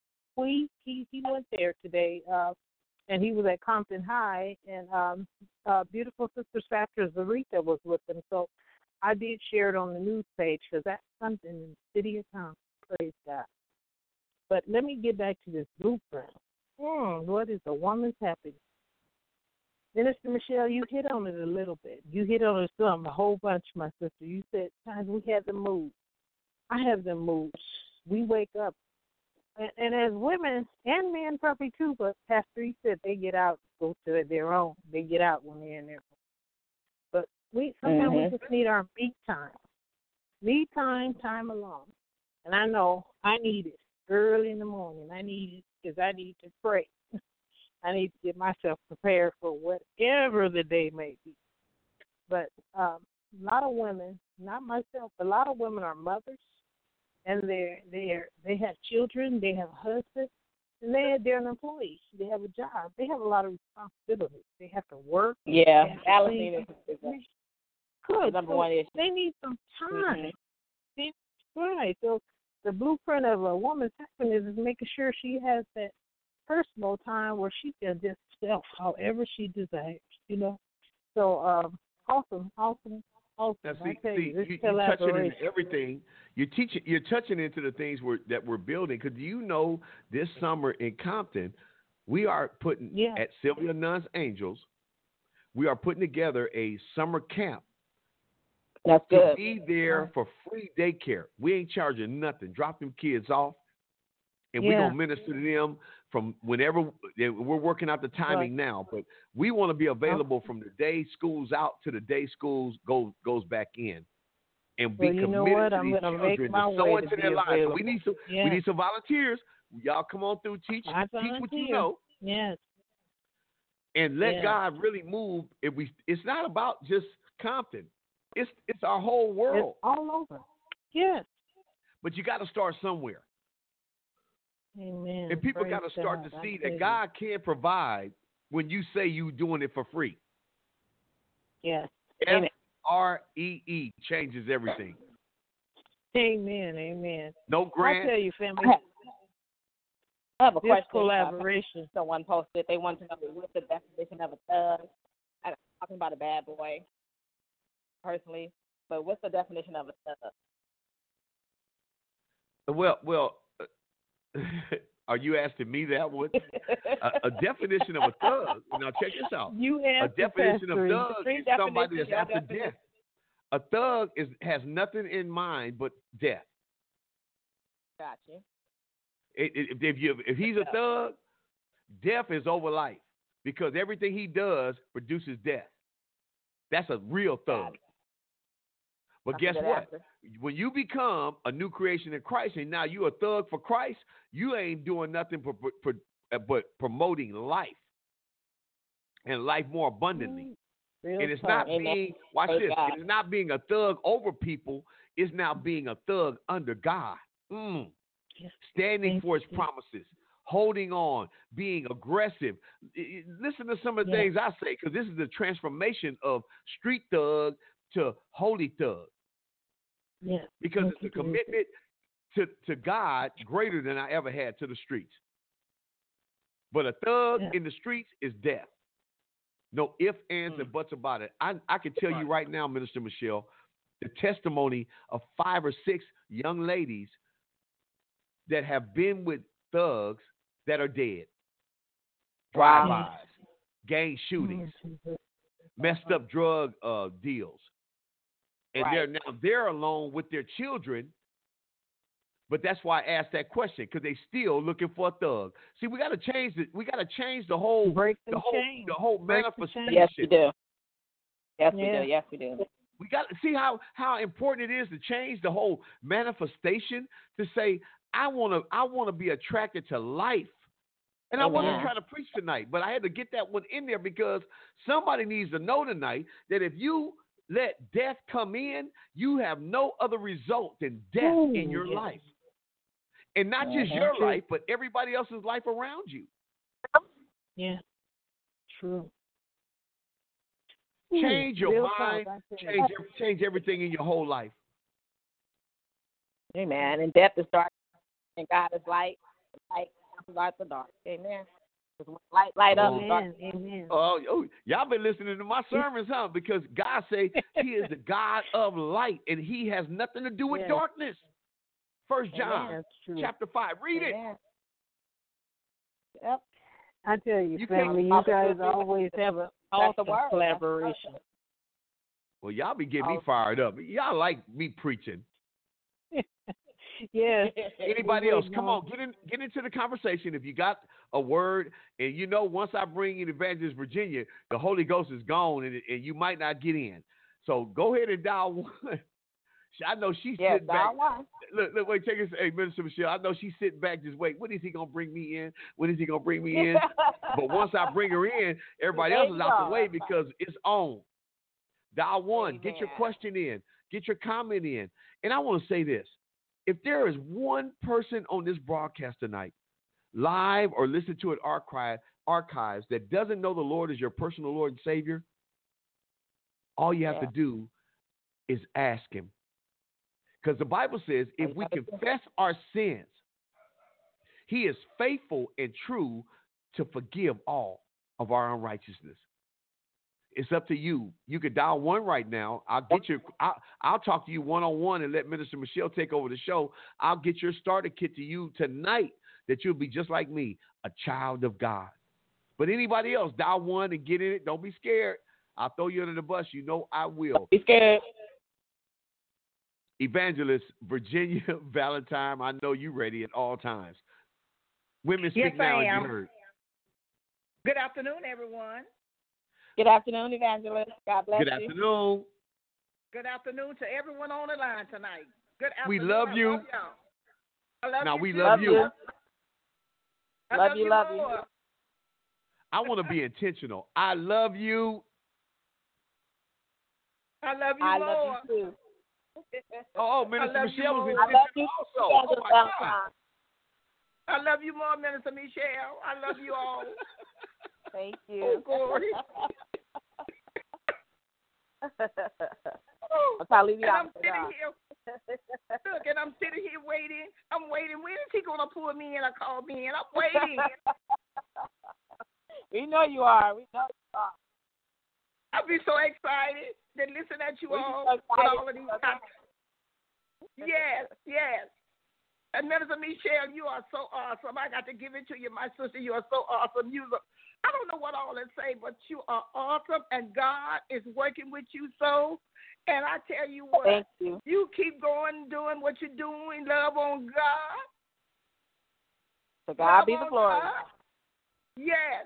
we he he went there today, uh, and he was at Compton High, and um, uh, beautiful sister Sastra Zarita was with him. So I did share it on the news page because that's something in the city of Compton. Praise God. But let me get back to this blueprint. Hmm, what is a woman's happiness? Minister Michelle, you hit on it a little bit. You hit on it some, a whole bunch, my sister. You said times we have them moods. I have them moods. We wake up, and, and as women and men probably too, but Pastor E said they get out, go to their own. They get out when they're in their own. But we sometimes Mhm. we just need our me time. Me time, time alone. And I know I need it early in the morning. I need it because I need to pray. I need to get myself prepared for whatever the day may be. But um, a lot of women, not myself, but a lot of women are mothers, and they're they're they have children, they have husbands, and they they're an employee. They have a job. They have a lot of responsibilities. They have to work. Yeah, they have to balancing clean. is, is Good. number So one issue. they need some time. Mhm. They- Right. So the blueprint of a woman's happiness is making sure she has that personal time where she can just self however she desires, you know. So um, awesome, awesome, awesome. Now, see, I tell see, you, this you, you're touching collaboration. into everything. You're teaching. You're touching into the things we're, that we're building. Because you know, this summer in Compton, we are putting Yeah. at Sylvia Nunn's Angels. We are putting together a summer camp That's to good. be there for free daycare. We ain't charging nothing. Drop them kids off, and we're Yeah. gonna minister to them from whenever. We're working out the timing Right. now, but we want to be available from the day school's out to the day schools goes goes back in, and be Well, you know committed what? to I'm these gonna make children my to sow way into to their be lives. So available. we need some. Yes. We need some volunteers. Y'all come on through, teach I teach what you volunteer. know, Yes. and let Yes. God really move. If we, it's not about just Compton. It's it's our whole It's world. all over. Yes. But you got to start somewhere. Amen. And people Praise got to start God. to I see tell that you. God can provide when you say you doing it for free. Yes. F R E E changes everything. Amen. Amen. No I grant. tell you, family, I have, I have a this question. uh, collaboration. Someone posted. They want to know what's the definition of a thug. I'm talking about a bad boy, personally. But what's the definition of a thug? Well, well, are you asking me that one? a, a definition of a thug. Now check this out. You A answer, definition of Pastor. thug Three is somebody that's definitions, your after definition. death. A thug is has nothing in mind but death. Gotcha. It, it, if you if he's a thug, death is over life because everything he does produces death. That's a real Got thug. it. But That's a guess good what? answer. When you become a new creation in Christ, and now you a thug for Christ, you ain't doing nothing but, but, but promoting life and life more abundantly. Real And it's talk. not being, watch Praise this, God. it is not being a thug over people. It's now being a thug under God. Mm. Yes. Standing Thank for his you. promises, holding on, being aggressive. I- I- Listen to some of the Yes. things I say, because this is the transformation of street thug to holy thug. Yes. Because Thank it's a you, Jesus. commitment to, to God greater than I ever had to the streets. But a thug Yeah. in the streets is death. No ifs, ands, Mm. and buts about it. I, I can tell you right now, Minister Michelle, the testimony of five or six young ladies that have been with thugs that are dead. Wow. Drive-bys, gang shootings, Oh, Jesus. messed up drug uh, deals. And Right. they're now they're alone with their children. But that's why I asked that question, because they still looking for a thug. See, we got to change it. We got to change the whole, Break the them whole, chains. the whole Break the manifestation. Yes, we do. Yes, we Yeah. do. Yes, we do. We got to see how how important it is to change the whole manifestation. To say, I want to I want to be attracted to life. And I wasn't Amen. trying to preach tonight, but I had to get that one in there because somebody needs to know tonight that if you let death come in, you have no other result than death Ooh, in your yes. life. And not just Mhm. your True. life, but everybody else's life around you. Yeah. True. Change your Real mind, talk, I tell you. change change everything in your whole life. Amen. And death is dark, and God is light. Light cancels out the dark. Amen. Because when light light up, dark. Amen. Amen. Oh, oh, y'all been listening to my sermons, huh? Because God say He is the God of light, and He has nothing to do with Yes. darkness. First John, That's true. chapter five. Read it. Amen. Yep. I tell you, You family, you can't- guys always have an That's the awesome word. collaboration. Well, y'all be getting me Oh. fired up. Y'all like me preaching. Yes. Anybody We else? waiting Come on, get in, get into the conversation. If you got a word, and you know, once I bring in Evangelist Virginia, the Holy Ghost is gone, and, and you might not get in. So go ahead and dial one. I know she's Yes, sitting back. dial one. Look, look, wait, take us. Hey, Minister Michelle, I know she's sitting back just wait. When is he gonna bring me in? When is he gonna bring me in? But once I bring her in, everybody There else you is out go. the way because it's on. Dial one. Get your Amen. question in. Get your comment in. And I want to say this. If there is one person on this broadcast tonight, live or listen to it archive, archives, that doesn't know the Lord as your personal Lord and Savior, all you have Yeah. to do is ask Him. Because the Bible says if we confess our sins, He is faithful and true to forgive all of our unrighteousness. It's up to you. You could dial one right now. I'll get your. I'll, I'll talk to you one on one and let Minister Michelle take over the show. I'll get your starter kit to you tonight. That you'll be just like me, a child of God. But anybody else, dial one and get in it. Don't be scared. I'll throw you under the bus. You know I will. Be scared. Evangelist Virginia Valentine, I know you ready at all times. Women speak Yes, now I and am. you heard. Good afternoon, everyone. Good afternoon, Evangelist. God bless Good you. afternoon. Good afternoon to everyone on the line tonight. Good We afternoon. love I you. Love y'all. I love Now you we too. love you. I Love love you, you, love you. more. I want to be intentional. I love you. I love you I more. love you too. Oh, Minister I love you Michelle was more. I love you intentional too, also. Oh Evangelist my God. Valentine. I love you more, Minister Michelle. I love you all. Thank Oh, you. glory. I'll probably be And out I'm for sitting God. here. Look, and I'm sitting here waiting. I'm waiting. When is he going to pull me in or call me in? I'm waiting. We know you are. We know you are. I'll be so excited to listen at you We all so with excited all of these for topics. Yes, yes. And Minister Michelle, you are so awesome. I got to give it to you, my sister. You are so awesome. You, I don't know what all to say, but you are awesome, and God is working with you so. And I tell you what, Thank you. you keep going, doing what you're doing. Love on God. To God Love be the on glory. God. Yes.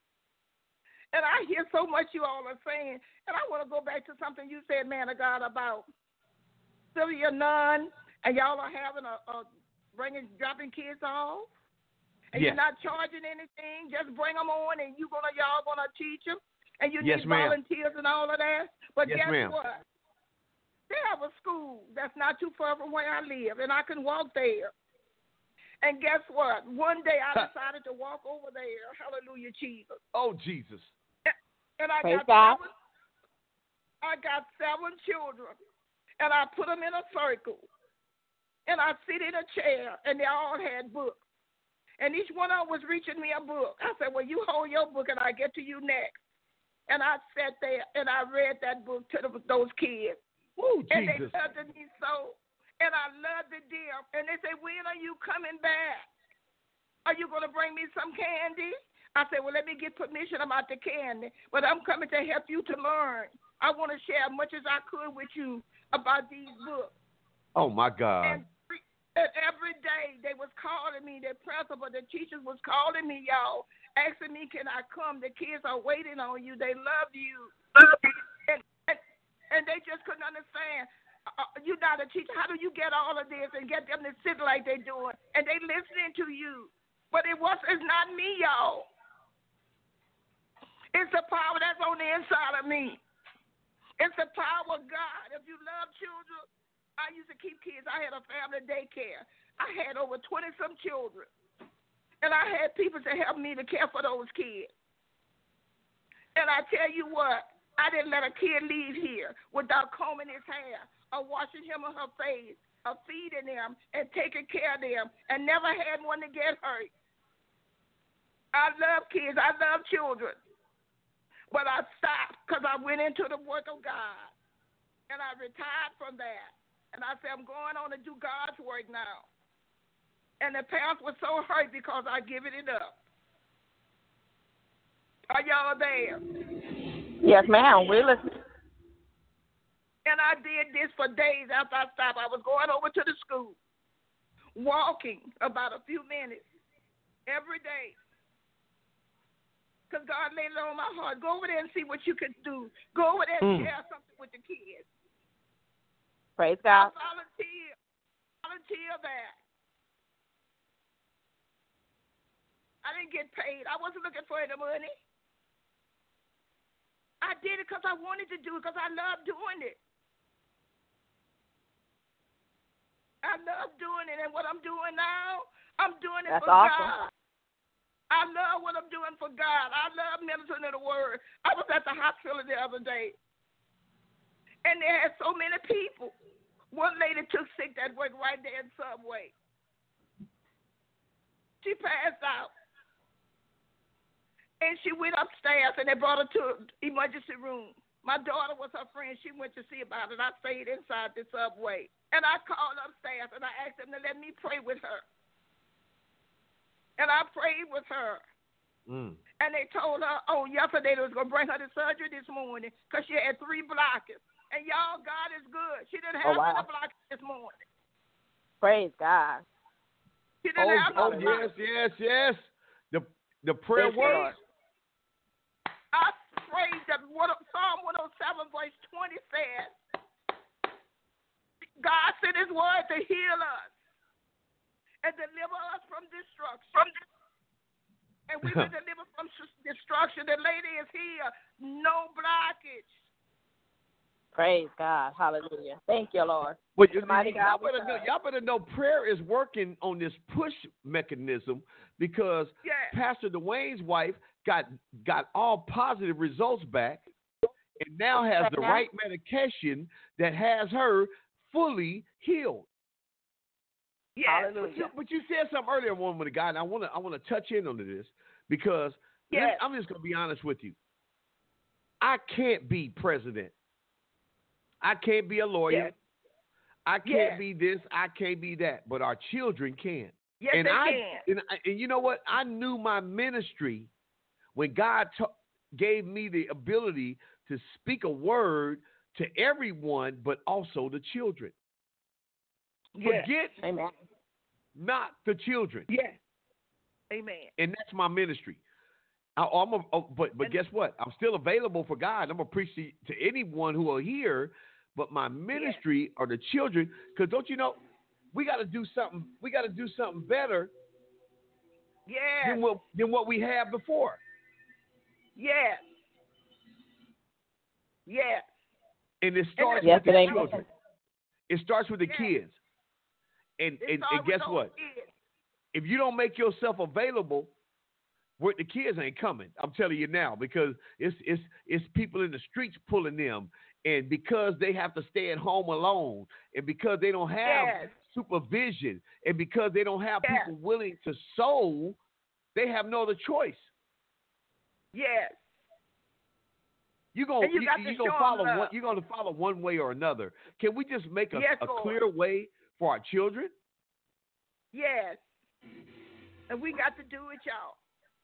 And I hear so much you all are saying, and I want to go back to something you said, man of God, about Sylvia Nunn, and y'all are having a, a bringing, dropping kids off, and Yes. you're not charging anything. Just bring them on, and you gonna y'all gonna teach them, and you Yes, need ma'am. volunteers and all of that. But Yes, guess ma'am. what? They have a school that's not too far from where I live, and I can walk there. And guess what? One day I decided to walk over there. Hallelujah, Jesus. Oh, Jesus. And I Praise got God. seven, I got seven children, and I put them in a circle, and I sit in a chair, and they all had books, and each one of them was reaching me a book. I said, well, you hold your book, and I get to you next. And I sat there, and I read that book to the, those kids, Oh, and they Jesus. loved me so, and I loved it them. And they said, when are you coming back? Are you going to bring me some candy? I said, well, let me get permission about the candy, but I'm coming to help you to learn. I want to share as much as I could with you about these books. Oh, my God. And, and every day they was calling me, the principal, the teachers was calling me, y'all, asking me, can I come? The kids are waiting on you. They love you. And, and, and they just couldn't understand. Uh, you're not a teacher. How do you get all of this and get them to sit like they're doing? And they listening to you. But it was, it's not me, y'all. It's the power that's on the inside of me. It's the power of God. If you love children, I used to keep kids. I had a family daycare. I had over twenty-some children. And I had people to help me to care for those kids. And I tell you what, I didn't let a kid leave here without combing his hair or washing him or her face or feeding them and taking care of them, and never had one to get hurt. I love kids. I love children. But I stopped because I went into the work of God. And I retired from that. And I said, I'm going on to do God's work now. And the parents were so hurt because I given it up. Are y'all there? Yes, ma'am. We're listening. And I did this for days after I stopped. I was going over to the school, walking about a few minutes every day. Because God laid it on my heart. Go over there and see what you can do. Go over there and mm. share something with the kids. Praise God. I volunteer. Volunteer that. I didn't get paid. I wasn't looking for any money. I did it because I wanted to do it, because I love doing it. I love doing it, and what I'm doing now, I'm doing it That's for awesome. God. I love what I'm doing for God. I love ministering to the Word. I was at the hospital the other day, and they had so many people. One lady took sick that worked right there in Subway. She passed out. And she went upstairs, and they brought her to the emergency room. My daughter was her friend. She went to see about it. I stayed inside the Subway. And I called upstairs, and I asked them to let me pray with her. And I prayed with her. Mm. And they told her, oh, yesterday they was going to bring her to surgery this morning because she had three blockers. And, y'all, God is good. She didn't have oh, wow. any blockers this morning. Praise God. She didn't oh, have no oh blockers. yes, yes, yes. The, the prayer works. I prayed that Psalm one oh seven verse twenty says, God sent his word to heal us and deliver us from destruction. And we've been delivered from destruction. The lady is here. No blockage. Praise God. Hallelujah. Thank you, Lord. Well, you, y'all, better know, y'all better know prayer is working on this push mechanism because yes. Pastor Dwayne's wife got got all positive results back and now has the right medication that has her fully healed. Yes. Hallelujah. But you said something earlier, one with a guy, and I want to I want to touch in on this because yes. I'm just going to be honest with you. I can't be president. I can't be a lawyer. Yes. I can't yes. be this. I can't be that. But our children can. Yes, and they I, can. And, and you know what? I knew my ministry when God t- gave me the ability to speak a word to everyone, but also the children. Yes. Forget Amen. not the children. Yes. Amen. And that's my ministry. I, I'm a, oh, but but and, guess what? I'm still available for God. I'm going to preach to, to anyone who will hear. But my ministry yes. are the children. Because don't you know, we got to do something. We got to do something better yes. than what than what we had before. Yes. Yes. And it starts and with yes, the children. It starts with the yes. kids. And and, and guess what? Kids. If you don't make yourself available, where the kids ain't coming. I'm telling you now, because it's it's it's people in the streets pulling them, and because they have to stay at home alone, and because they don't have yes. supervision, and because they don't have yes. people willing to sow, they have no other choice. Yes. You're gonna you, you, got you to gonna follow one. You're gonna follow one way or another. Can we just make a, yes, a clear way for our children? Yes. And we got to do it, y'all.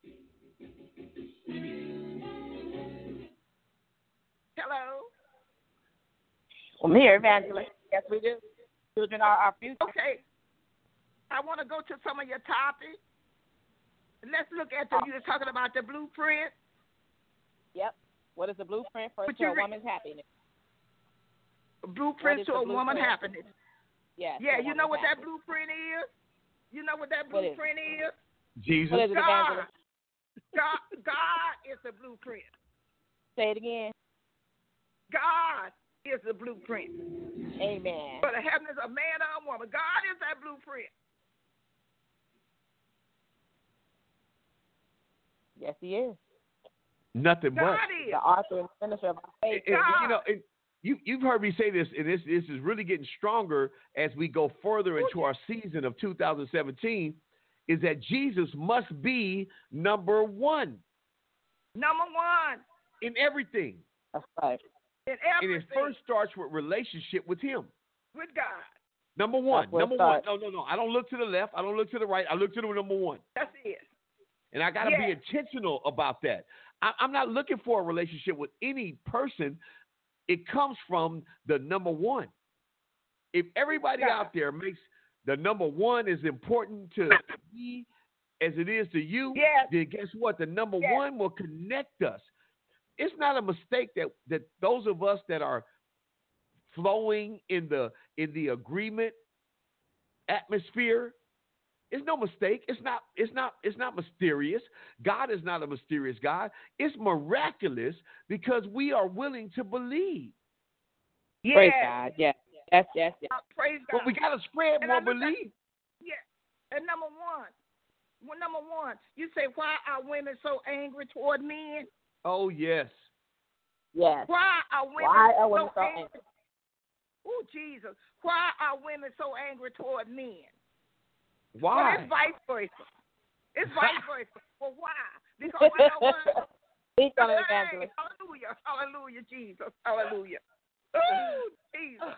Hello. Well, I'm here, Evangelist. Yes, we do. Children are our future. Okay. I want to go to some of your topics. Let's look at the, you were talking about the blueprint. Yep. What is the blueprint for but to a re- woman's happiness? Blueprint to a woman's happiness. Yes. Yeah, you know what happiness. That blueprint is? You know what that what blueprint is? is? Jesus. What is it, God. God, God is the blueprint. Say it again. God is the blueprint. Amen. Whether heaven is a man or a woman, God is that blueprint. Yes, He is. Nothing but. God is. The author and finisher of our faith. And, and, you know, and you, you've heard me say this, and this, this is really getting stronger as we go further into our season of two thousand seventeen, is that Jesus must be number one. Number one. In everything. That's right. In everything. And it first starts with relationship with Him. With God. Number one. Number one. Starts. No, no, no. I don't look to the left. I don't look to the right. I look to the number one. That's it. And I got to yes. be intentional about that. I, I'm not looking for a relationship with any person. It comes from the number one. If everybody God. out there makes the number one as important to me as it is to you, yes. then guess what? The number yes. one will connect us. It's not a mistake that, that those of us that are flowing in the in the agreement atmosphere, it's no mistake. It's not, it's not, it's not mysterious. God is not a mysterious God. It's miraculous because we are willing to believe. Yes. Praise God. Yes. Yes, yes, yes. Uh, praise God. But we got to spread and more belief. Yeah. And number one, well, number one, you say, why are women so angry toward men? Oh, yes. Yes. Why are women, Why are women so, so angry? angry? Oh, Jesus. Why are women so angry toward men? Why? Well, it's vice versa. It's vice versa. Well, why? Because I know what? Speak on it, Hey, evangelist. hallelujah. Hallelujah, Jesus. Hallelujah. Oh, Jesus.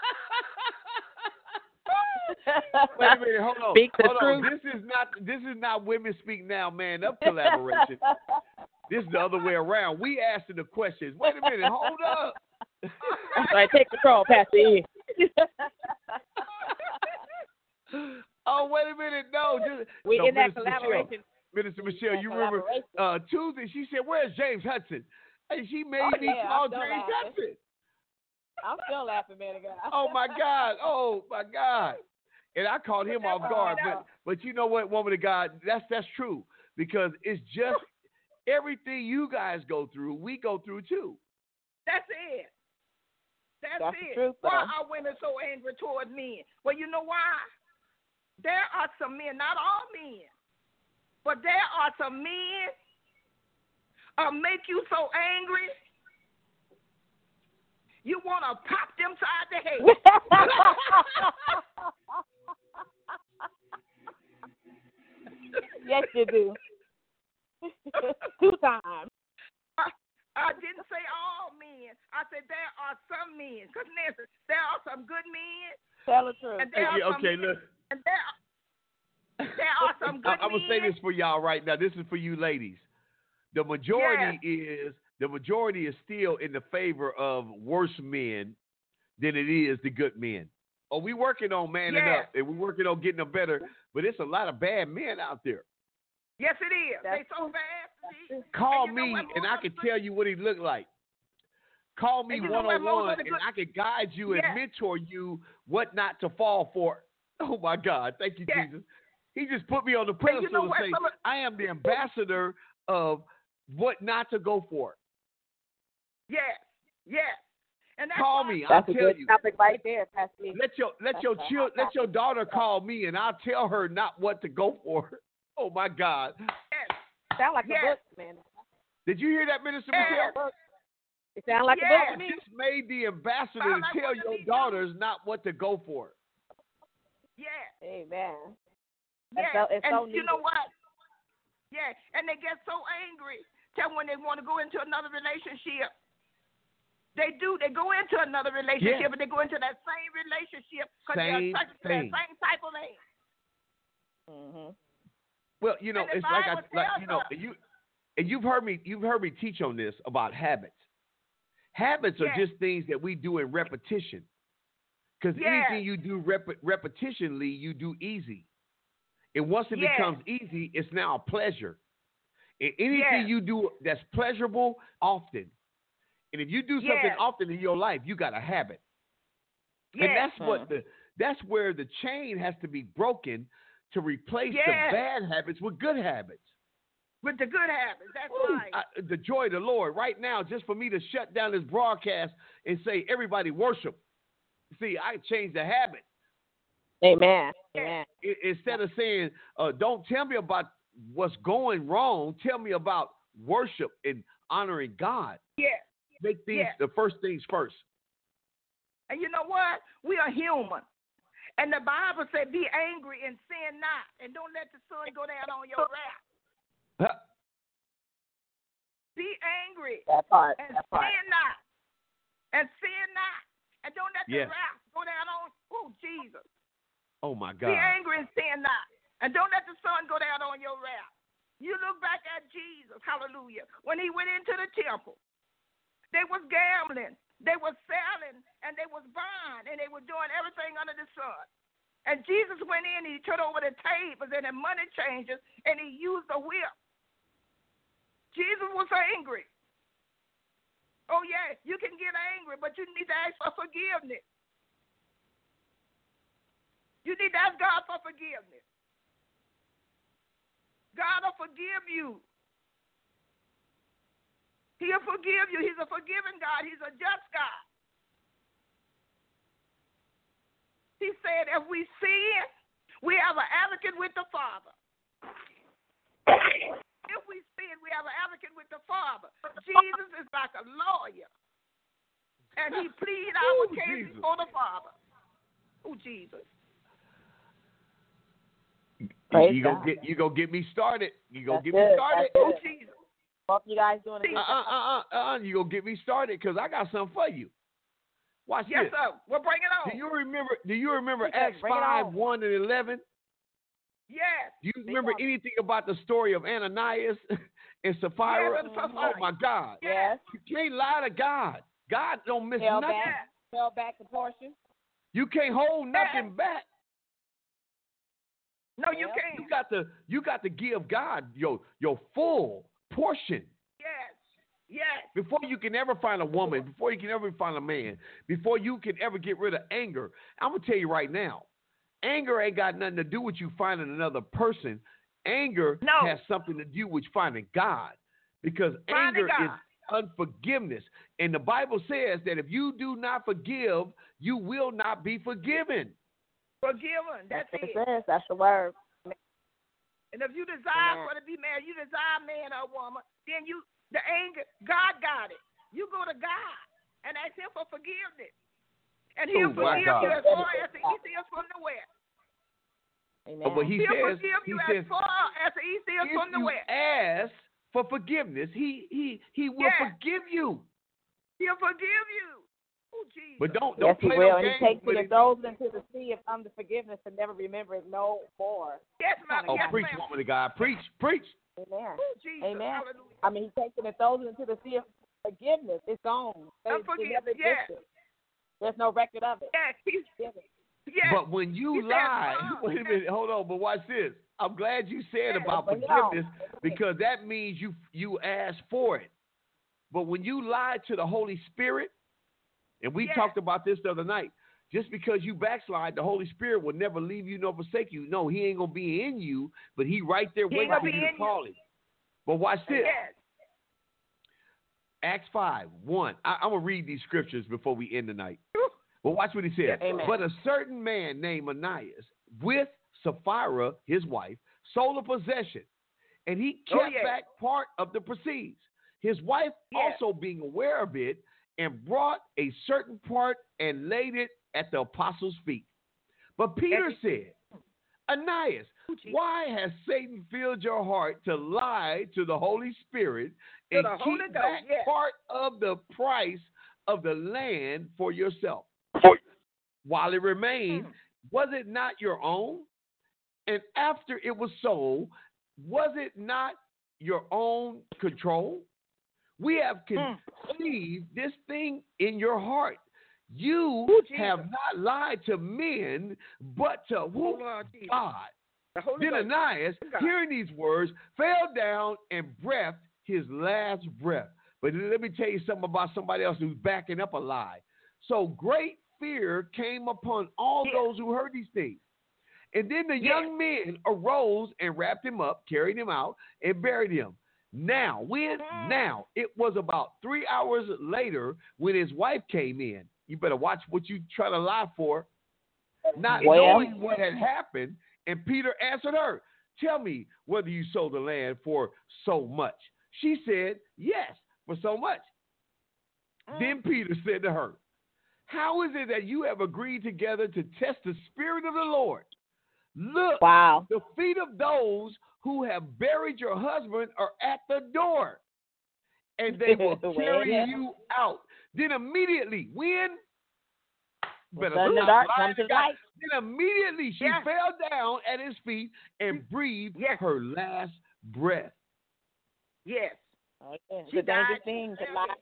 Wait a minute, hold on. Speak the hold truth. on. This is not this is not Women Speak Now, Man Up collaboration. This is the other way around. We asking the questions. Wait a minute, hold up. All right, take control, Pastor E. Oh, wait a minute. No, just We no, in that Minister collaboration. Michelle, Minister Michelle, that you remember uh, Tuesday, she said, where's James Hudson? And she made Oh, me yeah, call I'm still James laughing. Hudson. I'm still laughing, man. God. Oh, my God. Oh, my God. And I caught him off guard. But, but you know what, woman of God, that's that's true. Because it's just everything you guys go through, we go through too. That's it. That's, That's it. the truth, why though. are women so angry toward men? Well, you know why? There are some men, not all men, but there are some men uh, make you so angry, you want to pop them side the head. Yes, you do. Two times. I, I didn't say all men. I said there are some men. Because listen, there are some good men. Tell the truth. And there Hey, are some okay, men, look. and there, there are some good I, I'm men. gonna say this for y'all right now. This is for you ladies. The majority is the majority is still in the favor of worse men than it is the good men. Oh, we working on manning yes. up and we're working on getting them better, but it's a lot of bad men out there. Yes, it is. That's They so bad. Call and you know me what, and I Lord, can tell you what he looked like. Call me And you know one what, on Lord, one what a and good- I can guide you Yes. and mentor you what not to fall for. Oh my God, thank you, Yes. Jesus. He just put me on the And pedestal you know to what, say some of- I am the ambassador of what not to go for. Yes, yes. And that's Call why, me. That's I'll a tell good you. topic right there, Pastor E. Let your let your child, let your daughter call me and I'll tell her not what to go for. Oh my God. Yes, Sound like Yes. a book, man. Did you hear that, Minister Yes. Michelle? It sounds like Yes. a book to me. Just made the ambassador Sound to like tell what to your me, too. daughters not what to go for. yes, Amen. yes. It's so, it's and so you needed. know what? Yeah, and they get so angry that when they want to go into another relationship, they do. They go into another relationship, Yes. and they go into that same relationship because Same they're attracted to that thing. same type of man. Mm-hmm. Well, you know, And the it's like I Bible like tells you know us- you and you've heard me you've heard me teach on this about habits. Habits are Yes. just things that we do in repetition. Because Yes. anything you do rep- repetitionally, you do easy. And once it Yes. becomes easy, it's now a pleasure. And anything Yes. you do that's pleasurable often. And if you do something Yes. often in your life, you got a habit. Yes. And that's what the that's where the chain has to be broken to replace Yes. the bad habits with good habits. With the good habits. That's Ooh, right. I, the joy of the Lord right now, just for me to shut down this broadcast and say, everybody worship. See, I changed the habit. Amen. Amen. I, instead of saying, uh, don't tell me about what's going wrong, tell me about worship and honoring God. Yeah. Make things Yeah. the first things first. And you know what? We are human. And the Bible said, be angry and sin not. And don't let the sun go down on your wrath. Huh. Be angry That part. and That part. sin not. And sin not. And don't let Yes. the wrath go down on, oh, Jesus. Oh, my Be God. angry and sin not. And don't let the sun go down on your wrath. You look back at Jesus, hallelujah, when he went into the temple. They was gambling, they was selling, and they was buying, and they were doing everything under the sun. And Jesus went in, and he turned over the tables and the money changers, and he used a whip. Jesus was angry. Oh, yeah, you can get angry, but you need to ask for forgiveness. You need to ask God for forgiveness. God will forgive you. He'll forgive you. He's a forgiving God. He's a just God. He said if we sin, we have an advocate with the Father. If we sin, we have an advocate with the Father. Jesus is like a lawyer. And he plead our Ooh, case Jesus. before the Father. Oh, Jesus. Praise you gonna God. get you gonna get me started. You gonna That's get good. me started. That's Oh, good. Jesus. Both you guys doing a good Uh uh uh uh uh. You gonna get me started because I got something for you. Watch Yes, this. sir. Well, bring it on. Do you remember? Do you remember He said, Acts bring it five on. one and eleven? Yes. Do you Big remember one. anything about the story of Ananias and Sapphira? Yes, and Sapphira. Oh my God! Yes. You can't lie to God. God don't miss Held nothing. back. Held back the portion. You can't hold nothing back. No, you Well, can't. You got to you got to give God your your full portion Yes. Yes. before you can ever find a woman, before you can ever find a man, before you can ever get rid of anger. I'm gonna tell you right now, anger ain't got nothing to do with you finding another person. Anger No. has something to do with finding God, because Finding anger God. is unforgiveness, and the Bible says that if you do not forgive, you will not be forgiven. Forgiven. That's That's what it. it says. That's the word. And if you desire Amen. for to be married, you desire a man or a woman, then you the anger, God got it. You go to God and ask him for forgiveness. And he'll Oh, my forgive God. you as far as the east is from the west. Amen. But he He'll says, forgive he you says, as far as the east is if from the you west. ask for forgiveness, he he he will Yes. forgive you. He'll forgive you. Oh, Jesus. But don't Yes, don't he play will. no And he games takes with it and it. throws it into the sea of unforgiveness and never remember it no more. Yes, ma'am. Oh, Yes, preach, ma'am. woman of God, preach, preach. Amen. Oh, Jesus. Amen. Hallelujah. I mean, he takes it and throws it into the sea of forgiveness. It's gone. They, they Unforgiveness, never yes. existed. There's no record of it. Yes, he's, Forgiven. yes. But when you He said, lie, "Mom, wait a minute, hold on. But watch this. I'm glad you said Yes, about bring it on. forgiveness because that means you you ask for it. But when you lie to the Holy Spirit, and we Yes. talked about this the other night, just because you backslide, the Holy Spirit will never leave you nor forsake you. No, he ain't gonna be in you, but he right there He waiting ain't for gonna you be to in call him. But watch this. Yes. Acts five, one. I, I'm going to read these scriptures before we end the night. But watch what he says. Amen. But a certain man named Ananias, with Sapphira, his wife, sold a possession, and he kept Oh, yeah. back part of the proceeds. His wife Yeah. also being aware of it, and brought a certain part and laid it at the apostles' feet. But Peter said, Ananias, why has Satan filled your heart to lie to the Holy Spirit To and the keep Holy Ghost, back yes. part of the price of the land for yourself? While it remained, Mm. was it not your own? And after it was sold, was it not your own control? We have Mm. conceived this thing in your heart. You Ooh, Jesus. have not lied to men, but to Oh, who? Lord Jesus. God. The Holy Then Ghost. Ananias, God. hearing these words, fell down and breathed his last breath. But let me tell you something about somebody else who's backing up a lie. So great fear came upon all Yeah. those who heard these things. And then the Yes. young men arose and wrapped him up, carried him out, and buried him. Now, when? Mm. Now, it was about three hours later when his wife came in. You better watch what you try to lie for, not Well. knowing what had happened. And Peter answered her, tell me whether you sold the land for so much. She said, yes, for so much. Mm. Then Peter said to her, how is it that you have agreed together to test the Spirit of the Lord? Look, Wow. the feet of those who have buried your husband are at the door, and they will Well, carry yeah. you out. Then immediately, when? Better Sun to stop dark, lying come to to God. light. Then immediately she Yes. fell down at his feet and breathed Yes. her last breath. Yes. Oh, yeah. She It's a dangerous died. thing to lie.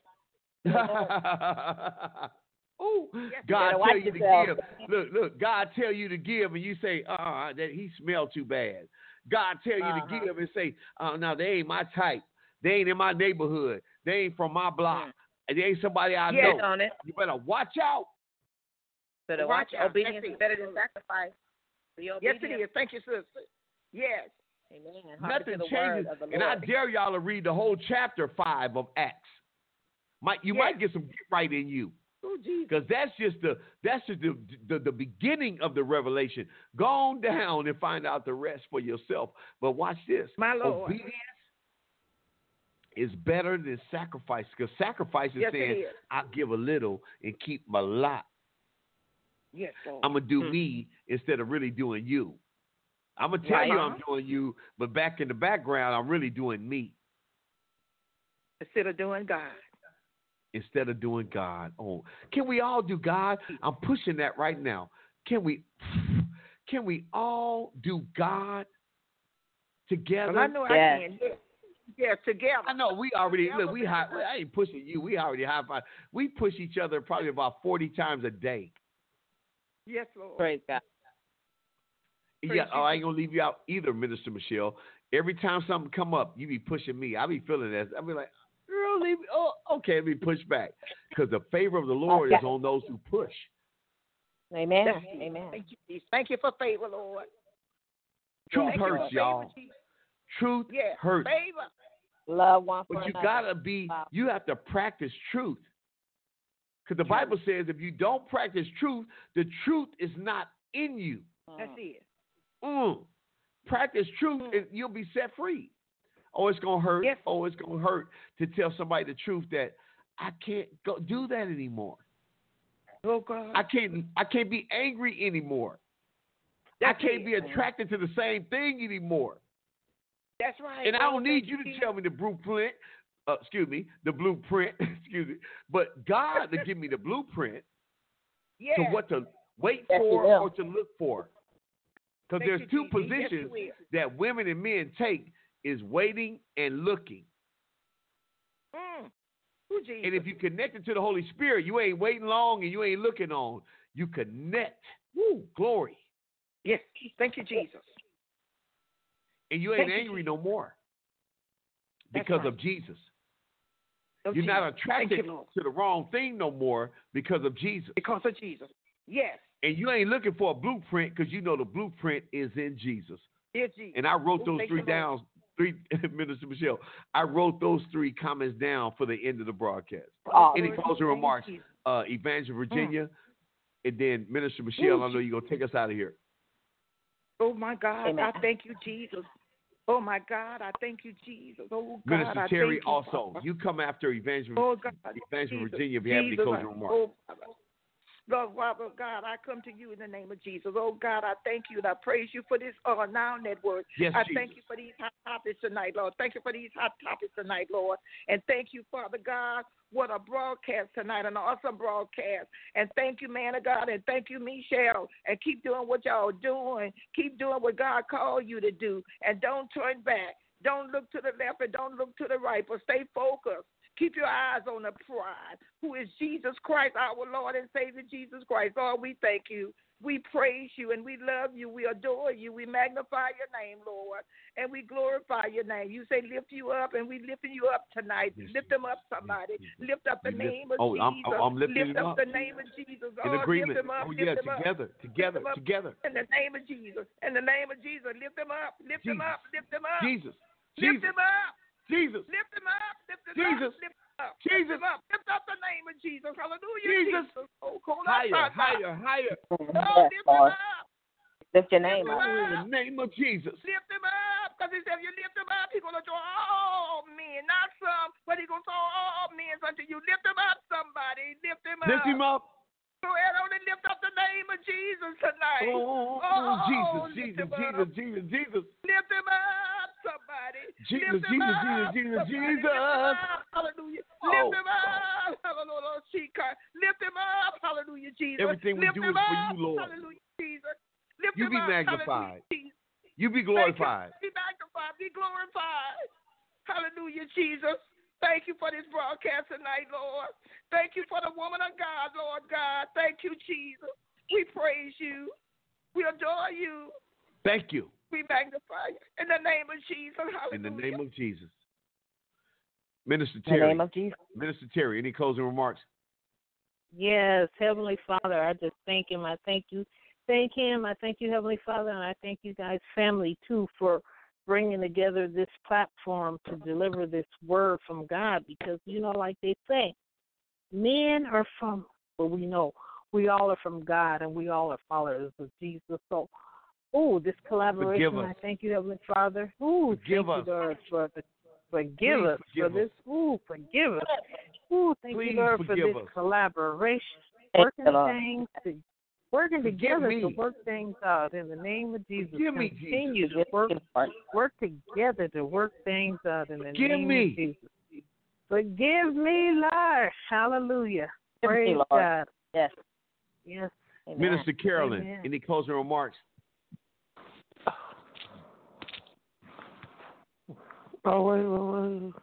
Oh, Yes, God better tell watch you to yourself. give. Look, look, God tell you to give, and you say, uh, that he smelled too bad. God tell you Uh-huh. to give and say, oh, no, they ain't my type. They ain't in my neighborhood. They ain't from my block. Mm. And they ain't somebody I Yes, know. on it. You better watch out. Better Watch watch. out. Obedience That's is it. better than sacrifice. Be Yes, it obedient. is. Thank you, sister. Yes. Amen. Hearken Nothing to the changes. word of the And I Lord. dare y'all to read the whole chapter five of Acts. Might you Yes. might get some get right in you. Oh, Jesus. Because that's just the that's just the, the the beginning of the revelation. Go on down and find out the rest for yourself. But watch this. My Lord. Obedience is better than sacrifice. Because sacrifice is Yes, it saying, is. I'll give a little and keep my lot. Yes, Lord. I'm gonna do Mm. me instead of really doing you. I'm gonna tell Right. you I'm doing you, but back in the background, I'm really doing me Instead of doing God. instead of doing God. Oh, can we all do God? I'm pushing that right now. Can we? Can we all do God together? Well, I know Yes. I can. Yes. Yes, together. I know we already Together look. We with high, God. I ain't pushing you. We already high five. We push each other probably about forty times a day. Yes, Lord. Praise God. Yeah, Praise oh, I ain't gonna leave you out either, Minister Michelle. Every time something come up, you be pushing me. I be feeling that. I be like, girl, leave me. Oh, okay, let me push back because the favor of the Lord is on those who push. Amen. That's it. Amen. Thank you, Jesus. Thank you for favor, Lord. Truth Thank you for hurts, favor, y'all. Jesus. Truth Yes. hurts. Favor. Love one for But you another. gotta be, you have to practice truth. Because the Bible says if you don't practice truth, the truth is not in you. That's it. Mm. Practice truth and you'll be set free. Oh, it's gonna hurt. Yes. Oh, it's gonna hurt to tell somebody the truth that I can't go do that anymore. Oh, God. I can't I can't be angry anymore. That's I can't it. be attracted to the same thing anymore. That's right. And I Lord. don't need Thank you to Jesus. tell me the blueprint, uh, excuse me, the blueprint, excuse me, but God to give me the blueprint Yes. to what to wait Yes, He for will. or to look for. Because Thank there's you, two Jesus. Yes, He positions will. that women and men take is waiting and looking. Mm. Oh, Jesus. And if you connected to the Holy Spirit, you ain't waiting long and you ain't looking on. You connect. Woo, glory. Yes. Thank you, Jesus. And you ain't Thank you, angry no more That's because right. of Jesus. Oh, You're not Jesus. Thank attracted you, Lord. to the wrong thing no more because of Jesus. Because of Jesus. Yes. And you ain't looking for a blueprint because you know the blueprint is in Jesus. Dear Jesus. And I wrote Oh, those thank three you, Lord. down, three, Minister Michelle, I wrote those three comments down for the end of the broadcast. Oh, Any Lord, closing thank you, remarks, Jesus. uh, Evangelist Virginia, and then Minister Michelle, I know you're going to take us out of here. Oh, my God. Amen. I thank you, Jesus. Oh, my God. I thank you, Jesus. Oh, God. Minister I Terry, thank you, also, Father. you come after Evangelist, Oh, God. Evangelist Jesus. Virginia if you have any Jesus, closing I- remarks. Oh, Father. Lord, Father God, I come to you in the name of Jesus. Oh, God, I thank you and I praise you for this uh, Now Network. Yes, I Jesus. thank you for these hot topics tonight, Lord. Thank you for these hot topics tonight, Lord. And thank you, Father God, what a broadcast tonight, an awesome broadcast. And thank you, man of God, and thank you, Michelle. And keep doing what y'all doing. Keep doing what God called you to do. And don't turn back. Don't look to the left and don't look to the right, but stay focused. Keep your eyes on the prize, who is Jesus Christ, our Lord and Savior, Jesus Christ. Lord, we thank you. We praise you and we love you. We adore you. We magnify your name, Lord, and we glorify your name. You say lift you up, and we lifting you up tonight. Yes, lift them up, somebody. yes, Lift up the You lift- name of oh, I'm, Jesus. I'm lifting lift him up, up. the name of Jesus. In oh, agreement. Lift them up. Oh, lift yeah, them up. together, together, Lift them up. together. In the name of Jesus. In the name of Jesus. Lift them up. Lift Jesus. them up. Lift them up. Jesus. Lift Jesus. them up. Jesus. Lift them up. Lift them Jesus. up. Lift them up. Jesus. Lift them up. Lift up the name of Jesus. Hallelujah. Jesus. Oh, call Higher, out, higher, higher. Oh, Yes, lift them Lord. up. Lift your name Lift up. them In the up. name of Jesus. Lift him up, because he said if you lift him up, he's going to draw all men, not some, but he's going to draw all men unto you. Lift him up, somebody. Lift him up. Lift him up. Go ahead on and lift up the name of Jesus tonight. Oh, Oh, Jesus, lift Jesus, him Jesus, up. Jesus, Jesus. Lift him up, somebody. Jesus, lift him Jesus, up, Jesus, somebody. Jesus, Lift him Jesus. up. Hallelujah. Oh. Lift him up. Hallelujah. Lift him up. Hallelujah, Jesus. Everything we lift do him is for up. you, Lord. Hallelujah, Jesus. Lift You him be up. magnified. Hallelujah, Jesus. You be Thank glorified. you. Be magnified. Be glorified. Hallelujah, Jesus. Thank you for this broadcast tonight, Lord. Thank you for the woman of God, Lord God. Thank you, Jesus. We praise you. We adore you. Thank you. We magnify you. In the name of Jesus. Hallelujah. In the name of Jesus. Minister In the Terry. name of Jesus. Minister Terry, any closing remarks? Yes, Heavenly Father, I just thank him. I thank you. Thank him. I thank you, Heavenly Father, and I thank you guys, family, too, for bringing together this platform to deliver this word from God because, you know, like they say, men are from, well, we know, we all are from God and we all are followers of Jesus. So, oh, this collaboration, I thank you, Heavenly Father. Oh, Forgive thank us. you, Lord, for the, forgive Please us forgive for this. Oh, forgive us. Oh, thank Please you, Lord, for forgive this us. collaboration, Thank working you, Lord. things, to, working Forgive together me. to work things out in the name of Jesus. Forgive me, Continue Jesus. to work, work together to work things out in the Forgive name me. of Jesus. Forgive me, Lord. Hallelujah. Forgive me, Praise Lord. God. Yes. Yes. Amen. Minister Carolyn, Amen. any closing remarks? Oh, wait, wait, wait.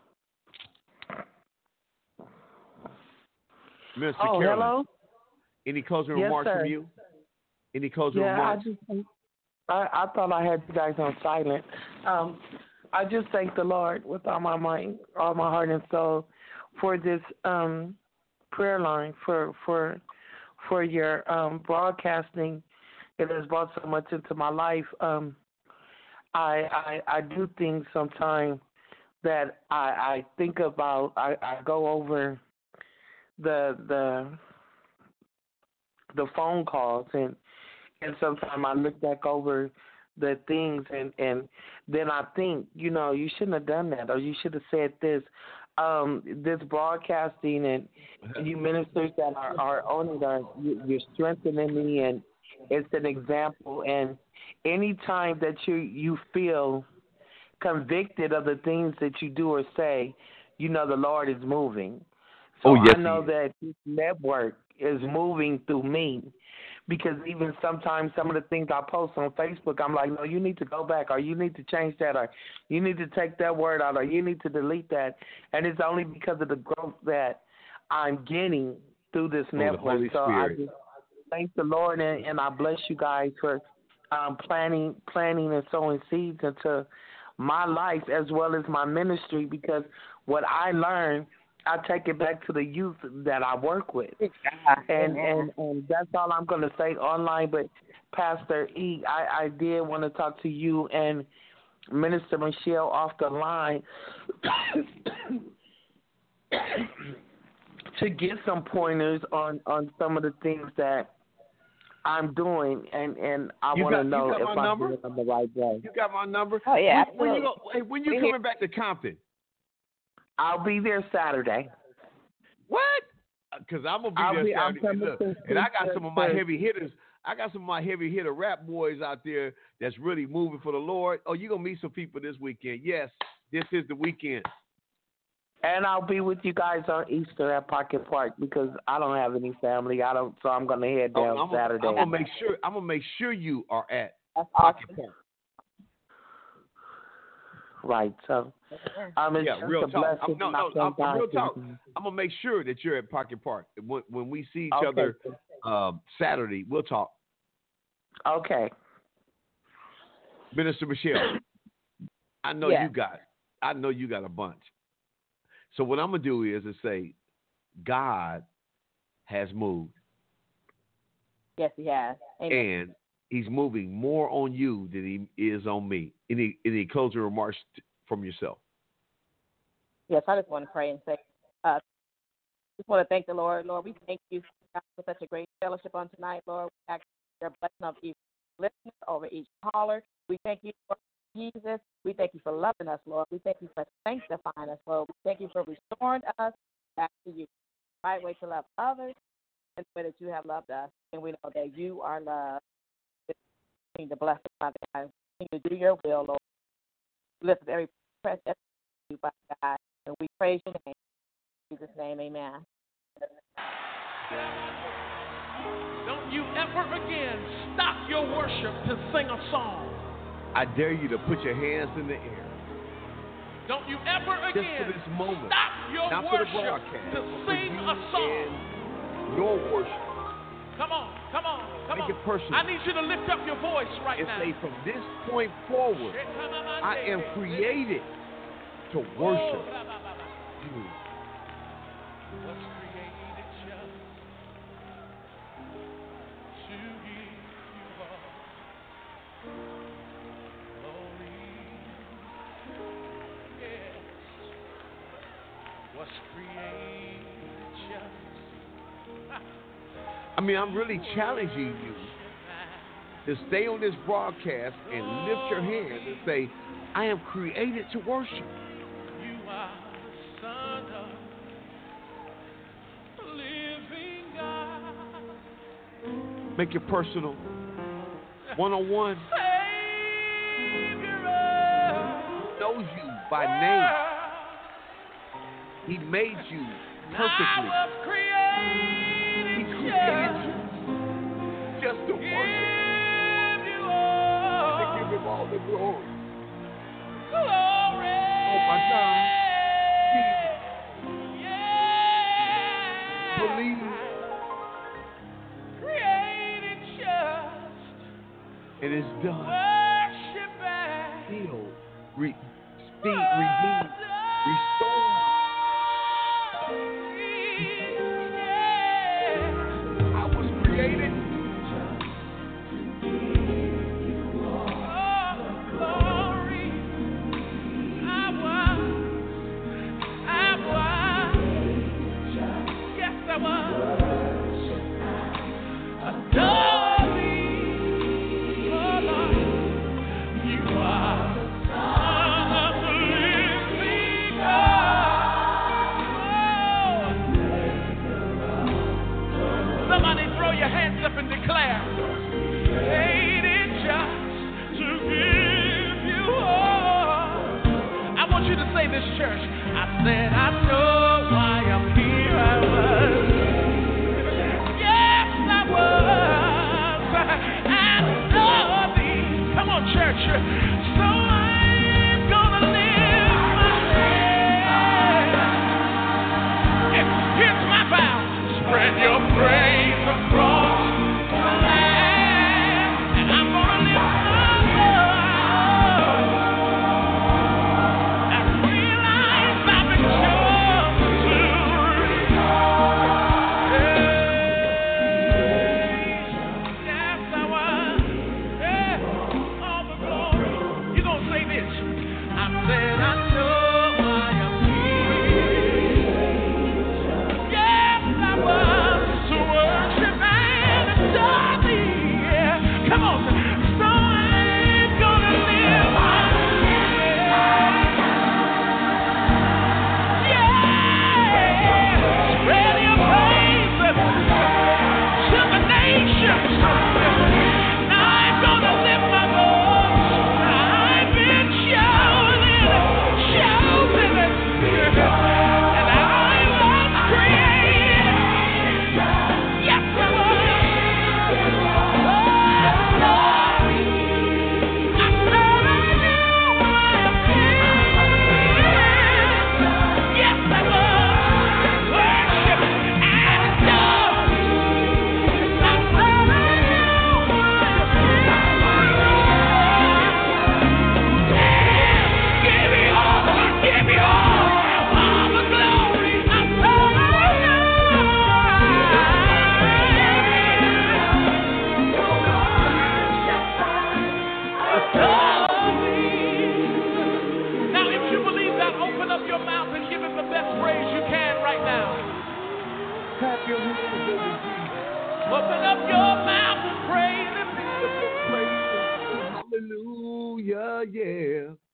Minister Oh, Carolyn, hello? any closing Yes, remarks sir. from you? Any closing Yeah, I remarks? just I, I thought I had you guys on silent. Um, I just thank the Lord with all my mind, all my heart and soul for this um, prayer line, for for for your um, broadcasting. It has brought so much into my life. Um, I, I I do things sometimes that I, I think about. I, I go over the the the phone calls and and sometimes I look back over the things and and then I think, you know, you shouldn't have done that or you should have said this. Um, this broadcasting and you ministers that are, are on it are you, you're strengthening me and it's an example. And any time that you you feel convicted of the things that you do or say, you know the Lord is moving. So Oh, yes, I know he is. that this network is moving through me because even sometimes some of the things I post on Facebook, I'm like, no, you need to go back or you need to change that or you need to take that word out or you need to delete that. And it's only because of the growth that I'm getting through this Oh, network. the Holy so I Spirit. just thank the Lord and, and I bless you guys for um, planning, planning and sowing seeds into my life as well as my ministry because what I learned, I take it back to the youth that I work with. And, and and that's all I'm going to say online. But Pastor E, I, I did want to talk to you and Minister Michelle off the line to get some pointers on, on some of the things that I'm doing, and, and I You want to got- you know got if my I'm number? doing it on the right way. You got my number? Oh, yeah, When, when you, absolutely. go- hey, when you We coming hear- back to Compton? I'll be there Saturday. What? Because I'm gonna be I'll there be- I'm Saturday. coming Look, to- and I got to- some of my to- heavy hitters. I got some of my heavy hitter rap boys out there that's really moving for the Lord. Oh, you're gonna meet some people this weekend. Yes, this is the weekend. And I'll be with you guys on Easter at Pocket Park because I don't have any family. I don't, so I'm gonna head Oh, down I'm, Saturday. gonna, I'm gonna make sure. I'm gonna make sure you are at That's Pocket awesome. Park. Right. So I'm Yeah, just real a talk. blessing. I'm, no, and I no, thank I'm, God real for talk. you. I'm gonna make sure that you're at Pocket Park when, when we see each Okay. other uh, Saturday. We'll talk. Okay. Minister Michelle, I know Yes. you got I know you got a bunch. So what I'm gonna do is to say, God has moved. Yes, he has. Amen. And he's moving more on you than he is on me. Any any closing remarks t- from yourself? Yes, I just want to pray and say, uh, just want to thank the Lord. Lord, we thank you for such a great fellowship on tonight, Lord. We ask your blessing of each listener, over each caller. We thank you for Jesus. We thank you for loving us, Lord. We thank you for sanctifying us, Lord. We thank you for restoring us back to you. The right way to love others and the way that you have loved us. And we know that you are loved. Continue to bless us, Father God. Continue to do your will, Lord. Lift up every press, every you, Father God. And we praise your name. In Jesus' name, amen. Don't you ever again stop your worship to sing a song. I dare you to put your hands in the air. Don't you ever Just again for this moment. stop your Not for the worship broadcast, to but for sing you a song. and your worship. Come on, come on, come Make on. it personal. I need you to lift up your voice right And now. say, from this point forward, I am created to worship you. Was created just to give you all glory. Yes, was created just. I mean, I'm really challenging you to stay on this broadcast and lift your hands and say, I am created to worship. You are the Son of the living God. Make it personal. One-on-one. Savior He knows you by name. He made you perfectly. I was created, He created you just to worship. give you To all give him all the glory. glory. Oh my God. Jesus. Yeah. Believe. Created just It is done. worship and Healed. Re- speak, redeemed, restored. I was created. Somebody throw your hands up and declare, created just to give you all. I want you to say this, church. I said, I know why I'm here. I was. Yes, I was. I know thee. Come on, church. So I'm gonna live my life. Here's my vow. Spread your praise across the land, and I'm gonna live my life. I realize I've been chosen to yes, I was. Yeah, all the glory. You gonna say this? I said I know I am here. Yes, I was. So your hands over Jesus. Open up your mouth and praise him. Hallelujah, yeah.